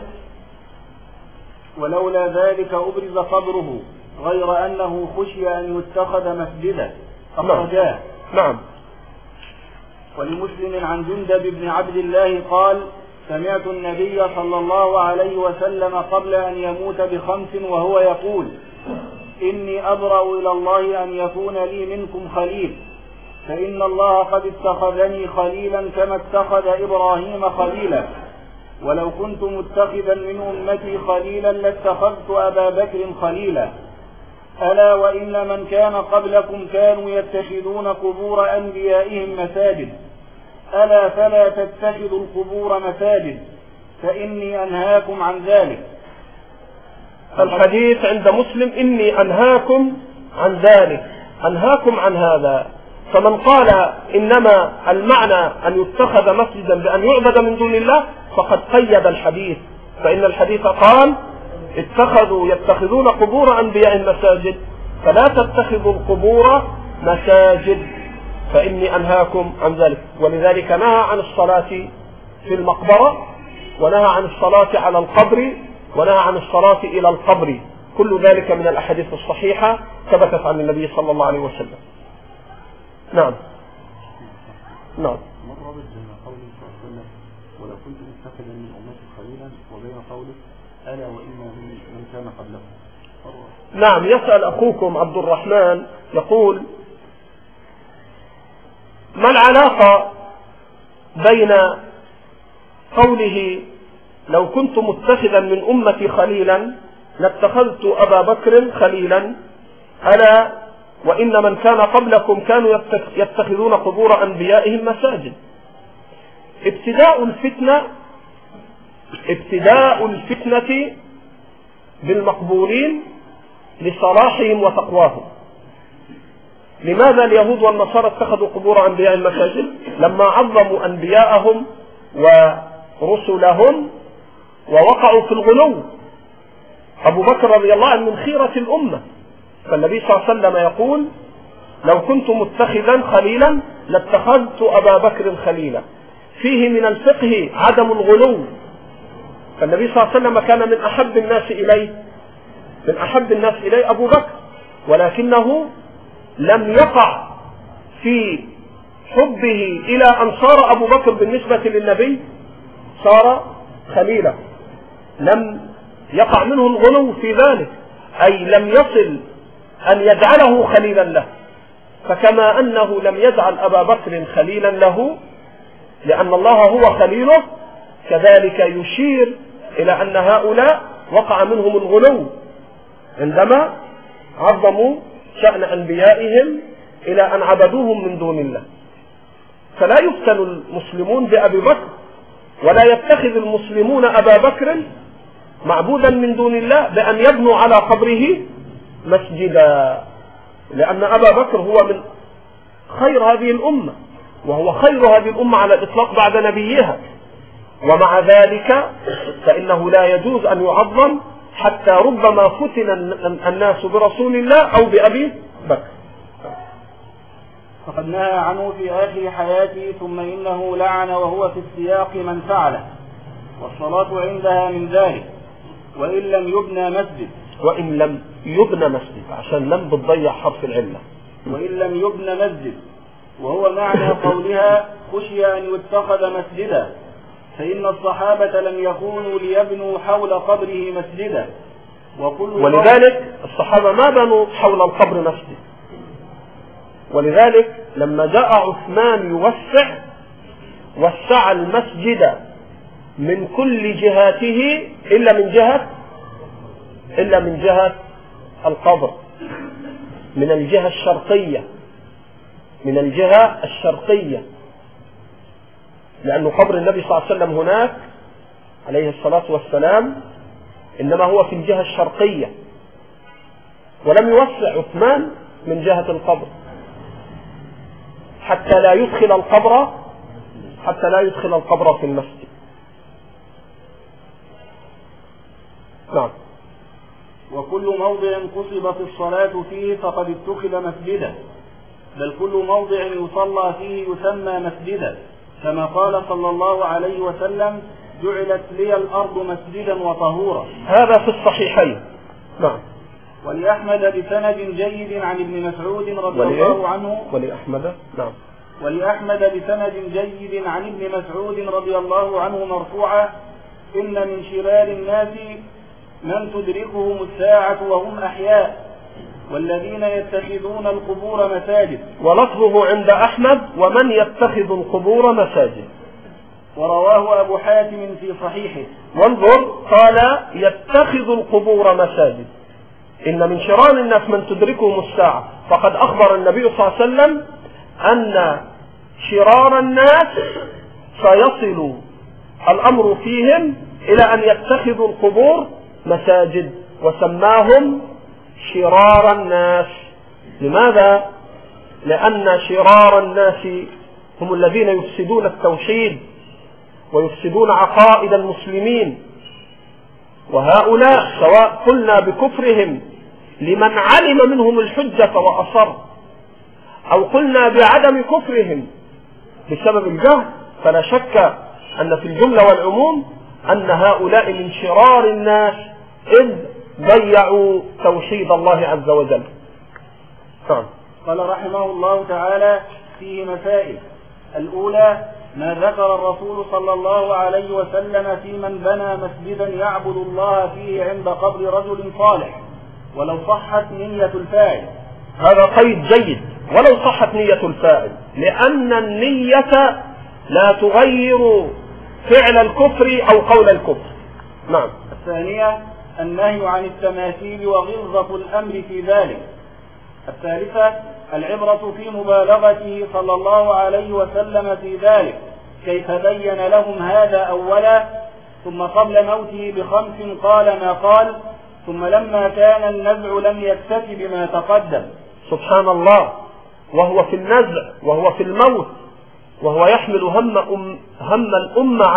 ولولا ذلك أبرز قبره غير أنه خشي أن يتخذ مسجدا. أخرجاه. نعم. ولمسلم عن جندب بن عبد الله قال سمعت النبي صلى الله عليه وسلم قبل أن يموت ب5 وهو يقول إني أبرأ إلى الله أن يكون لي منكم خليل، فإن الله قد اتخذني خليلا كما اتخذ إبراهيم خليلا، ولو كنت متخذا من أمتي خليلا لاتخذت أبا بكر خليلا. ألا وإن من كان قبلكم كانوا يتخذون قبور أنبيائهم مساجد، ألا فلا تتخذوا القبور مساجد فإني أنهاكم عن ذلك. الحديث عند مسلم إني أنهاكم عن ذلك، أنهاكم عن هذا. فمن قال إنما المعنى أن يتخذ مسجدا بأن يعبد من دون الله فقد قيد الحديث، فإن الحديث قال يتخذون قبور أنبياء مساجد، فلا تتخذوا القبور مساجد فإني أنهاكم عن ذلك. ولذلك نهى عن الصلاة في المقبرة، ونهى عن الصلاة على القبر، ونهى عن الصلاة إلى القبر، كل ذلك من الأحاديث الصحيحة ثبتت عن النبي صلى الله عليه وسلم. نعم. نعم. مر بين قوله صلى الله عليه وسلم ولو كنت متخذا من أمتي خليلا وبين قوله ألا وإن من كان قبلكم. نعم. يسأل أخوكم عبد الرحمن يقول ما العلاقة بين قوله لو كنت متخذا من أمتي خليلا لاتخذت أبا بكر خليلا، ألا وإن من كان قبلكم كانوا يتخذون قبور أنبيائهم مساجد. ابتداء الفتنة بالمقبورين لصلاحهم وتقواهم. لماذا اليهود والنصارى اتخذوا قبور أنبيائهم مساجد؟ لما عظموا أنبياءهم ورسلهم ووقعوا في الغلو. أبو بكر رضي الله عنه من خيرة الأمة، فالنبي صلى الله عليه وسلم يقول لو كنت متخذا خليلا لاتخذت أبا بكر خليلا. فيه من الفقه عدم الغلو، فالنبي صلى الله عليه وسلم كان من أحب الناس إليه أبو بكر، ولكنه لم يقع في حبه إلى أن صار أبو بكر بالنسبة للنبي صار خليلا، لم يقع منه الغلو في ذلك، أي لم يصل أن يجعله خليلا له. فكما أنه لم يجعل أبا بكر خليلا له لأن الله هو خليله، كذلك يشير إلى أن هؤلاء وقع منهم الغلو عندما عظموا شأن أنبيائهم إلى أن عبدوهم من دون الله. فلا يفتن المسلمون بأبي بكر، ولا يتخذ المسلمون أبا بكر معبودا من دون الله بأن يبنوا على قبره مسجدا. لأن أبا بكر هو من خير هذه الأمة، وهو خير هذه الأمة على الإطلاق بعد نبيها، ومع ذلك فإنه لا يجوز أن يعظم حتى ربما فتن الناس برسول الله أو بأبي بكر. فقد نهى عنه في آخر حياته، ثم إنه لعن وهو في السياق من فعله، والصلاة عندها من ذلك، وإن لم يبنى مسجد. وإن لم يبنى مسجد، عشان لم بتضيع حرف العلة. وإن لم يبنى مسجد، وهو معنى قولها خشي أن يتخذ مسجدا، فإن الصحابة لم يكونوا ليبنوا حول قبره مسجدا، ولذلك الصحابة ما بنوا حول القبر مسجد. ولذلك لما جاء عثمان وسع المسجد من كل جهاته إلا من جهة القبر، من الجهة الشرقية، لأن قبر النبي صلى الله عليه وسلم هناك عليه الصلاة والسلام إنما هو في الجهة الشرقية، ولم يوسع عثمان من جهة القبر حتى لا يدخل القبر في المسجد. نعم. وكل موضع قصبت الصلاة فيه فقد اتخذ مسجدا، بل كل موضع يصلى فيه يسمى مسجدا، كما قال صلى الله عليه وسلم جعلت لي الأرض مسجدا وطهورا. هذا في الصحيحين. نعم. ولأحمد بسند جيد عن ابن مسعود رضي الله عنه. ولأحمد بسند جيد عن ابن مسعود رضي الله عنه مرفوعا: إن من شرار الناس من تدركهم الساعة وهم أحياء، والذين يتخذون القبور مساجد. ولفظه عند أحمد: ومن يتخذ القبور مساجد. ورواه أبو حاتم في صحيحه. وانظر، قال يتخذ القبور مساجد. إن من شرار الناس من تدركهم الساعة، فقد أخبر النبي صلى الله عليه وسلم أن شرار الناس سيصل الأمر فيهم إلى أن يتخذوا القبور مساجد، وسماهم شرار الناس. لماذا؟ لأن شرار الناس هم الذين يفسدون التوحيد ويفسدون عقائد المسلمين، وهؤلاء سواء قلنا بكفرهم لمن علم منهم الحجة وأصر، أو قلنا بعدم كفرهم بسبب الجهل، فلا شك أن في الجملة والعموم أن هؤلاء من شرار الناس إذ ضيعوا توحيد الله عز وجل. قال رحمه الله تعالى: فيه مسائل. الأولى: ما ذكر الرسول صلى الله عليه وسلم في من بنى مسجدا يعبد الله فيه عند قبر رجل صالح ولو صحت نية الفاعل. هذا قيد جيد، ولو صحت نية الفاعل، لأن النية لا تغير فعل الكفر أو قول الكفر. نعم. الثانية: النهي عن التماثيل وغلظة الأمر في ذلك. الثالثة: العبرة في مبالغته صلى الله عليه وسلم في ذلك، كيف بين لهم هذا أولا، ثم قبل موته ب5 قال ما قال، ثم لما كان النزع لم يكتف بما تقدم. سبحان الله، وهو في النزع وهو في الموت، وهو يحمل هم الأمة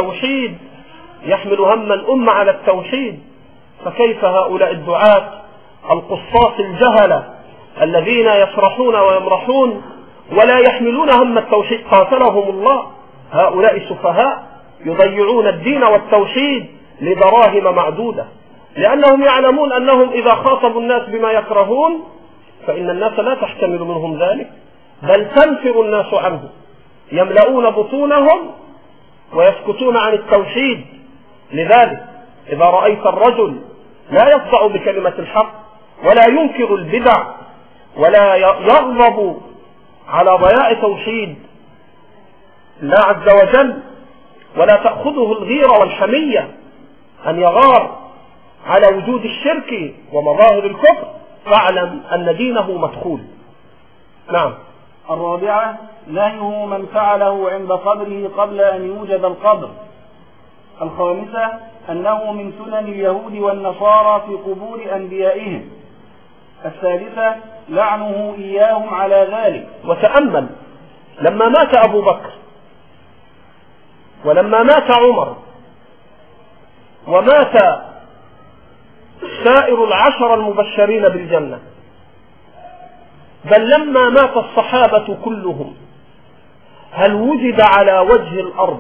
على التوحيد، فكيف هؤلاء الدعاة القصاص الجهلة الذين يفرحون ويمرحون ولا يحملون هم التوحيد؟ قاتلهم الله. هؤلاء سفهاء يضيعون الدين والتوحيد لدراهم معدودة، لأنهم يعلمون أنهم إذا خاطبوا الناس بما يكرهون فإن الناس لا تحتمل منهم ذلك، بل تنفر الناس عنه، يملؤون بطونهم ويسكتون عن التوحيد. لذلك إذا رأيت الرجل لا يصدع بكلمة الحق ولا ينكر البدع ولا يغضب على ضياع توحيد الله عز وجل، ولا تأخذه الغيرة والحمية أن يغار على وجود الشرك ومظاهر الكفر، فاعلم أن دينه مدخول. نعم. الرابعة: نهيه من فعله عند قبره قبل أن يوجد القبر. الخامسة: أنه من سنن اليهود والنصارى في قبور أنبيائهم. الثالثة: لعنه إياهم على ذلك. وتأمل لما مات أبو بكر ولما مات عمر ومات سائر العشر المبشرين بالجنة، بل لما مات الصحابة كلهم، هل وجد على وجه الأرض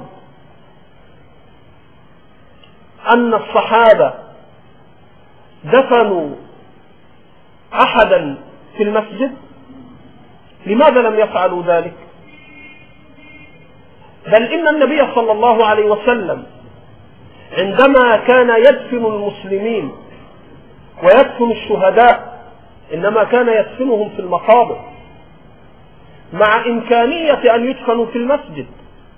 أن الصحابة دفنوا أحدا في المسجد؟ لماذا لم يفعلوا ذلك؟ بل إن النبي صلى الله عليه وسلم عندما كان يدفن المسلمين ويدفن الشهداء إنما كان يدفنهم في المقابر، مع إمكانية أن يدفنوا في المسجد.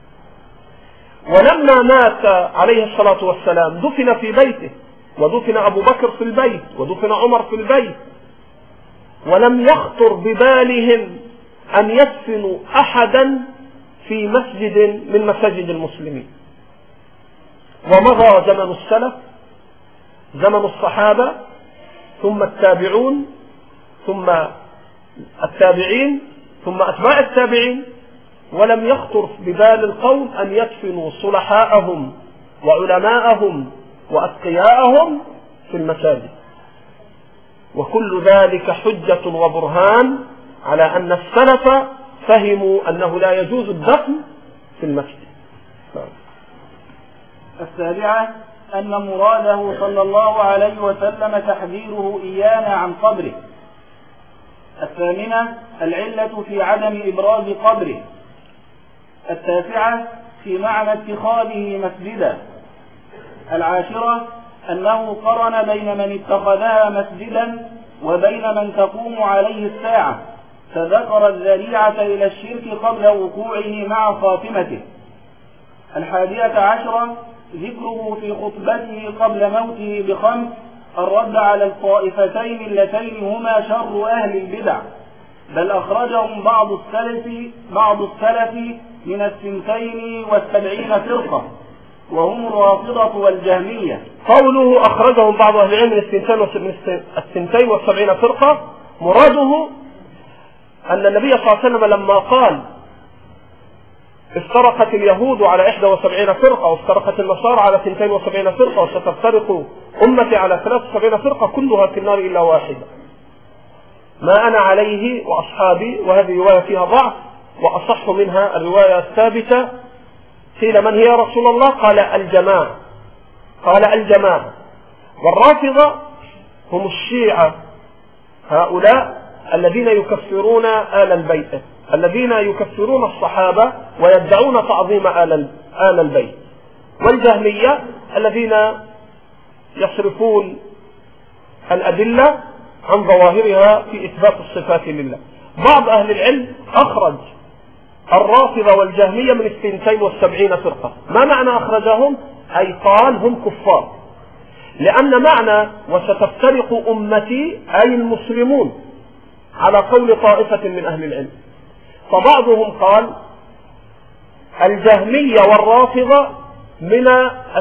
ولما مات عليه الصلاة والسلام دفن في بيته، ودفن أبو بكر في البيت، ودفن عمر في البيت، ولم يخطر ببالهم أن يدفنوا أحدا في مسجد من مساجد المسلمين. ومضى زمن السلف، زمن الصحابة، ثم التابعون، ثم التابعين، ثم أتباع التابعين، ولم يخطر ببال القوم أن يدفنوا صلحاءهم وعلماءهم وأتقياءهم في المساجد. وكل ذلك حجة وبرهان على أن السلف فهموا أنه لا يجوز الدفن في المسجد. السابعة أن مراده صلى الله عليه وسلم تحذيره إيانا عن قبره. الثامنة العلة في عدم إبراز قبره. التاسعة في معنى اتخاذه مسجدا. العاشرة أنه قرن بين من اتخذها مسجدا وبين من تقوم عليه الساعة، فذكر الذريعة إلى الشرك قبل وقوعه مع خاتمته. الحادية عشرة ذكره في خطبته قبل موته بخمس الرد على الطائفتين اللتين هما شر أهل البدع، بل أخرجهم بعض السلف من 72 فرقة، وهم الرافضة والجهمية. قوله أخرجهم بعض أهل العلم من 72 فرقة، مراده أن النبي صلى الله عليه وسلم لما قال افترقت اليهود على 71 فرقة وافترقت النصارى على 72 فرقة وستفترق أمتي على 73 فرقة كلها في النار إلا واحدة، ما أنا عليه وأصحابي. وهذه رواية فيها ضعف، وأصح منها الرواية الثابتة. قيل من هي يا رسول الله؟ قال الجماعة. قال الجماعة. والرافضة هم الشيعة، هؤلاء الذين يكفرون آل البيت، الذين يكفرون الصحابة ويدعون تعظيم آل البيت. والجهمية الذين يصرفون الأدلة عن ظواهرها في إثبات الصفات لله. بعض أهل العلم أخرج الرافضة والجهمية من 72 فرقة. ما معنى أخرجهم؟ أي قال هم كفار، لأن معنى وستفترق أمتي أي المسلمون على قول طائفة من أهل العلم. فبعضهم قال الجهمية والرافضة من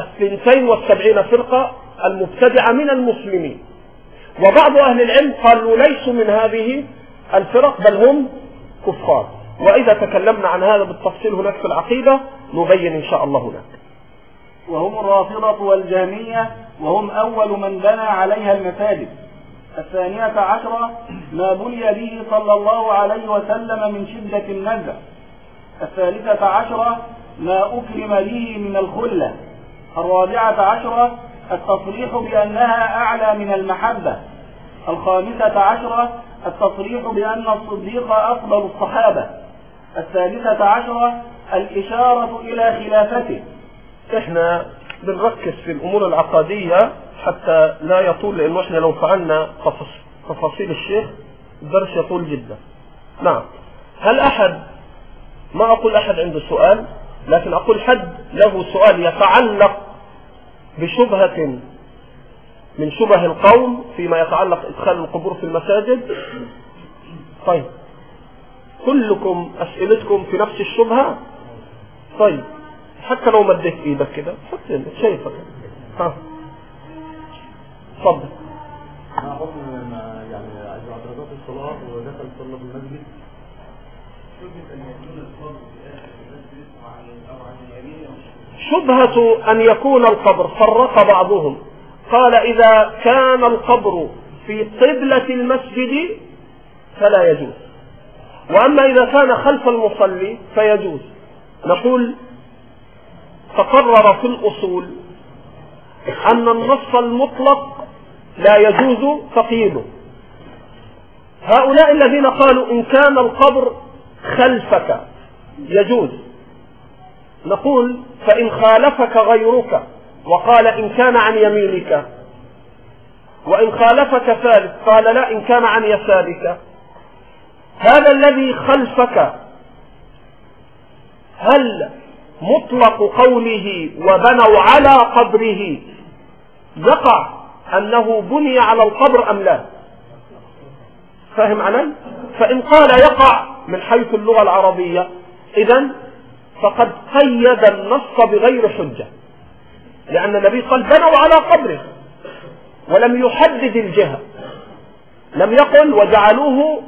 72 فرقة المبتدعة من المسلمين، وبعض أهل العلم قالوا ليسوا من هذه الفرق بل هم كفار. وإذا تكلمنا عن هذا بالتفصيل هناك في العقيدة نبين إن شاء الله هناك. وهم الرافضة والجهمية، وهم أول من بنى عليها المساجد. الثانية عشرة ما بني به صلى الله عليه وسلم من شدة النزع. الثالثة عشرة ما أكرم به من الخلة. الرابعة عشرة التصريح بأنها أعلى من المحبة. الخامسة عشرة التصريح بأن الصديق أفضل الصحابة. الثالثة عشرة الإشارة إلى خلافته. احنا بنركز في الأمور العقادية حتى لا يطول، لأنه احنا لو فعلنا تفاصيل الشيخ الدرس يطول جدا. نعم. هل أحد، ما أقول أحد عنده سؤال، لكن أقول حد له سؤال يتعلق بشبهة من شبه القوم فيما يتعلق إدخال القبور في المساجد؟ طيب كلكم أسئلتكم في نفس الشبهة؟ طيب حتى لو مديت إيدك كده حتى شايفك. ها اتفضل. حكم يعني عدرجات الصلاة ودخل صلى في المسجد. شبهة أن يكون القبر فرق بعضهم، قال إذا كان القبر في قبلة المسجد فلا يجوز، وأما إذا كان خلف المصلي فيجوز. نقول تقرر في الأصول أن النص المطلق لا يجوز تقييده. هؤلاء الذين قالوا إن كان القبر خلفك يجوز، نقول فإن خالفك غيرك وقال إن كان عن يمينك، وإن خالفك ثالث قال لا إن كان عن يسارك، هذا الذي خلفك هل مطلق قوله وبنوا على قبره يقع أنه بني على القبر أم لا؟ فاهم علي؟ فإن قال يقع من حيث اللغة العربية إذن فقد قيد النص بغير حجة، لأن النبي قال بنوا على قبره ولم يحدد الجهة، لم يقل وجعلوه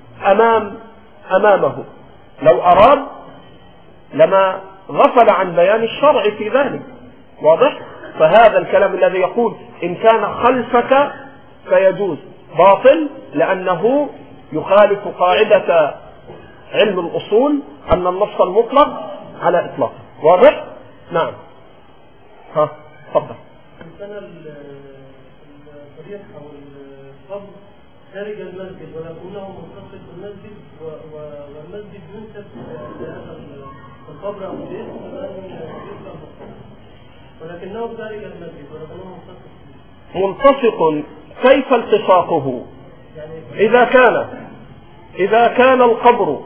أمامه، لو أراد لما غفل عن بيان الشرع في ذلك. واضح؟ فهذا الكلام الذي يقول إن كان خلفك فيجوز باطل، لأنه يخالف قاعدة علم الأصول أن النص المطلق على إطلاقه. واضح؟ نعم. تفضل. إن كان الصريح أو القبر خارج المسجد ولكنه متصل بالمسجد والمسجد ينسب لهذا القبر أو الاسم ولكنه خارج المسجد ولكنه ملتصق. كيف التصاقه؟ إذا كان القبر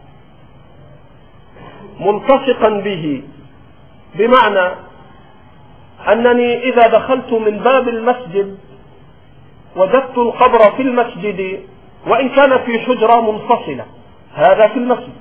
ملتصقا به، بمعنى أنني إذا دخلت من باب المسجد وجدت القبر في المسجد وإن كان في حجرة منفصلة، هذا في المسجد.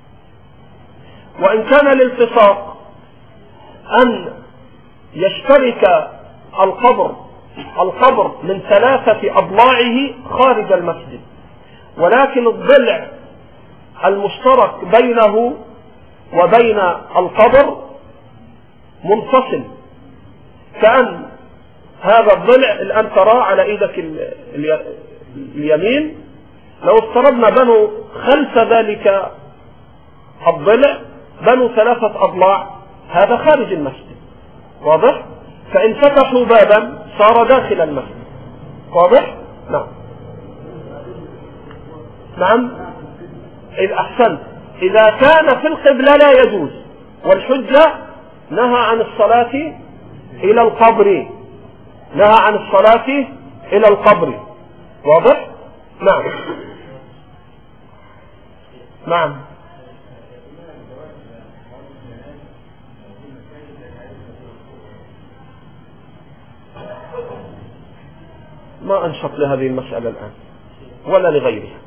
وإن كان الالتصاق أن يشترك القبر من 3 أضلاعه خارج المسجد، ولكن الضلع المشترك بينه وبين القبر منفصل، كأن هذا الضلع الآن ترى على إيدك اليمين، لو افترضنا بنوا خلف ذلك الضلع بنوا 3 أضلاع، هذا خارج المسجد. واضح؟ فإن فتحوا بابا صار داخل المسجد. واضح؟ نعم. إذا أحسنت، إذا كان في القبلة لا يجوز، والحجة نهى عن الصلاة إلى القبر، نهى عن الصلاة إلى القبر. واضح؟ نعم. ما أنشط لهذه المسألة الآن ولا لغيرها.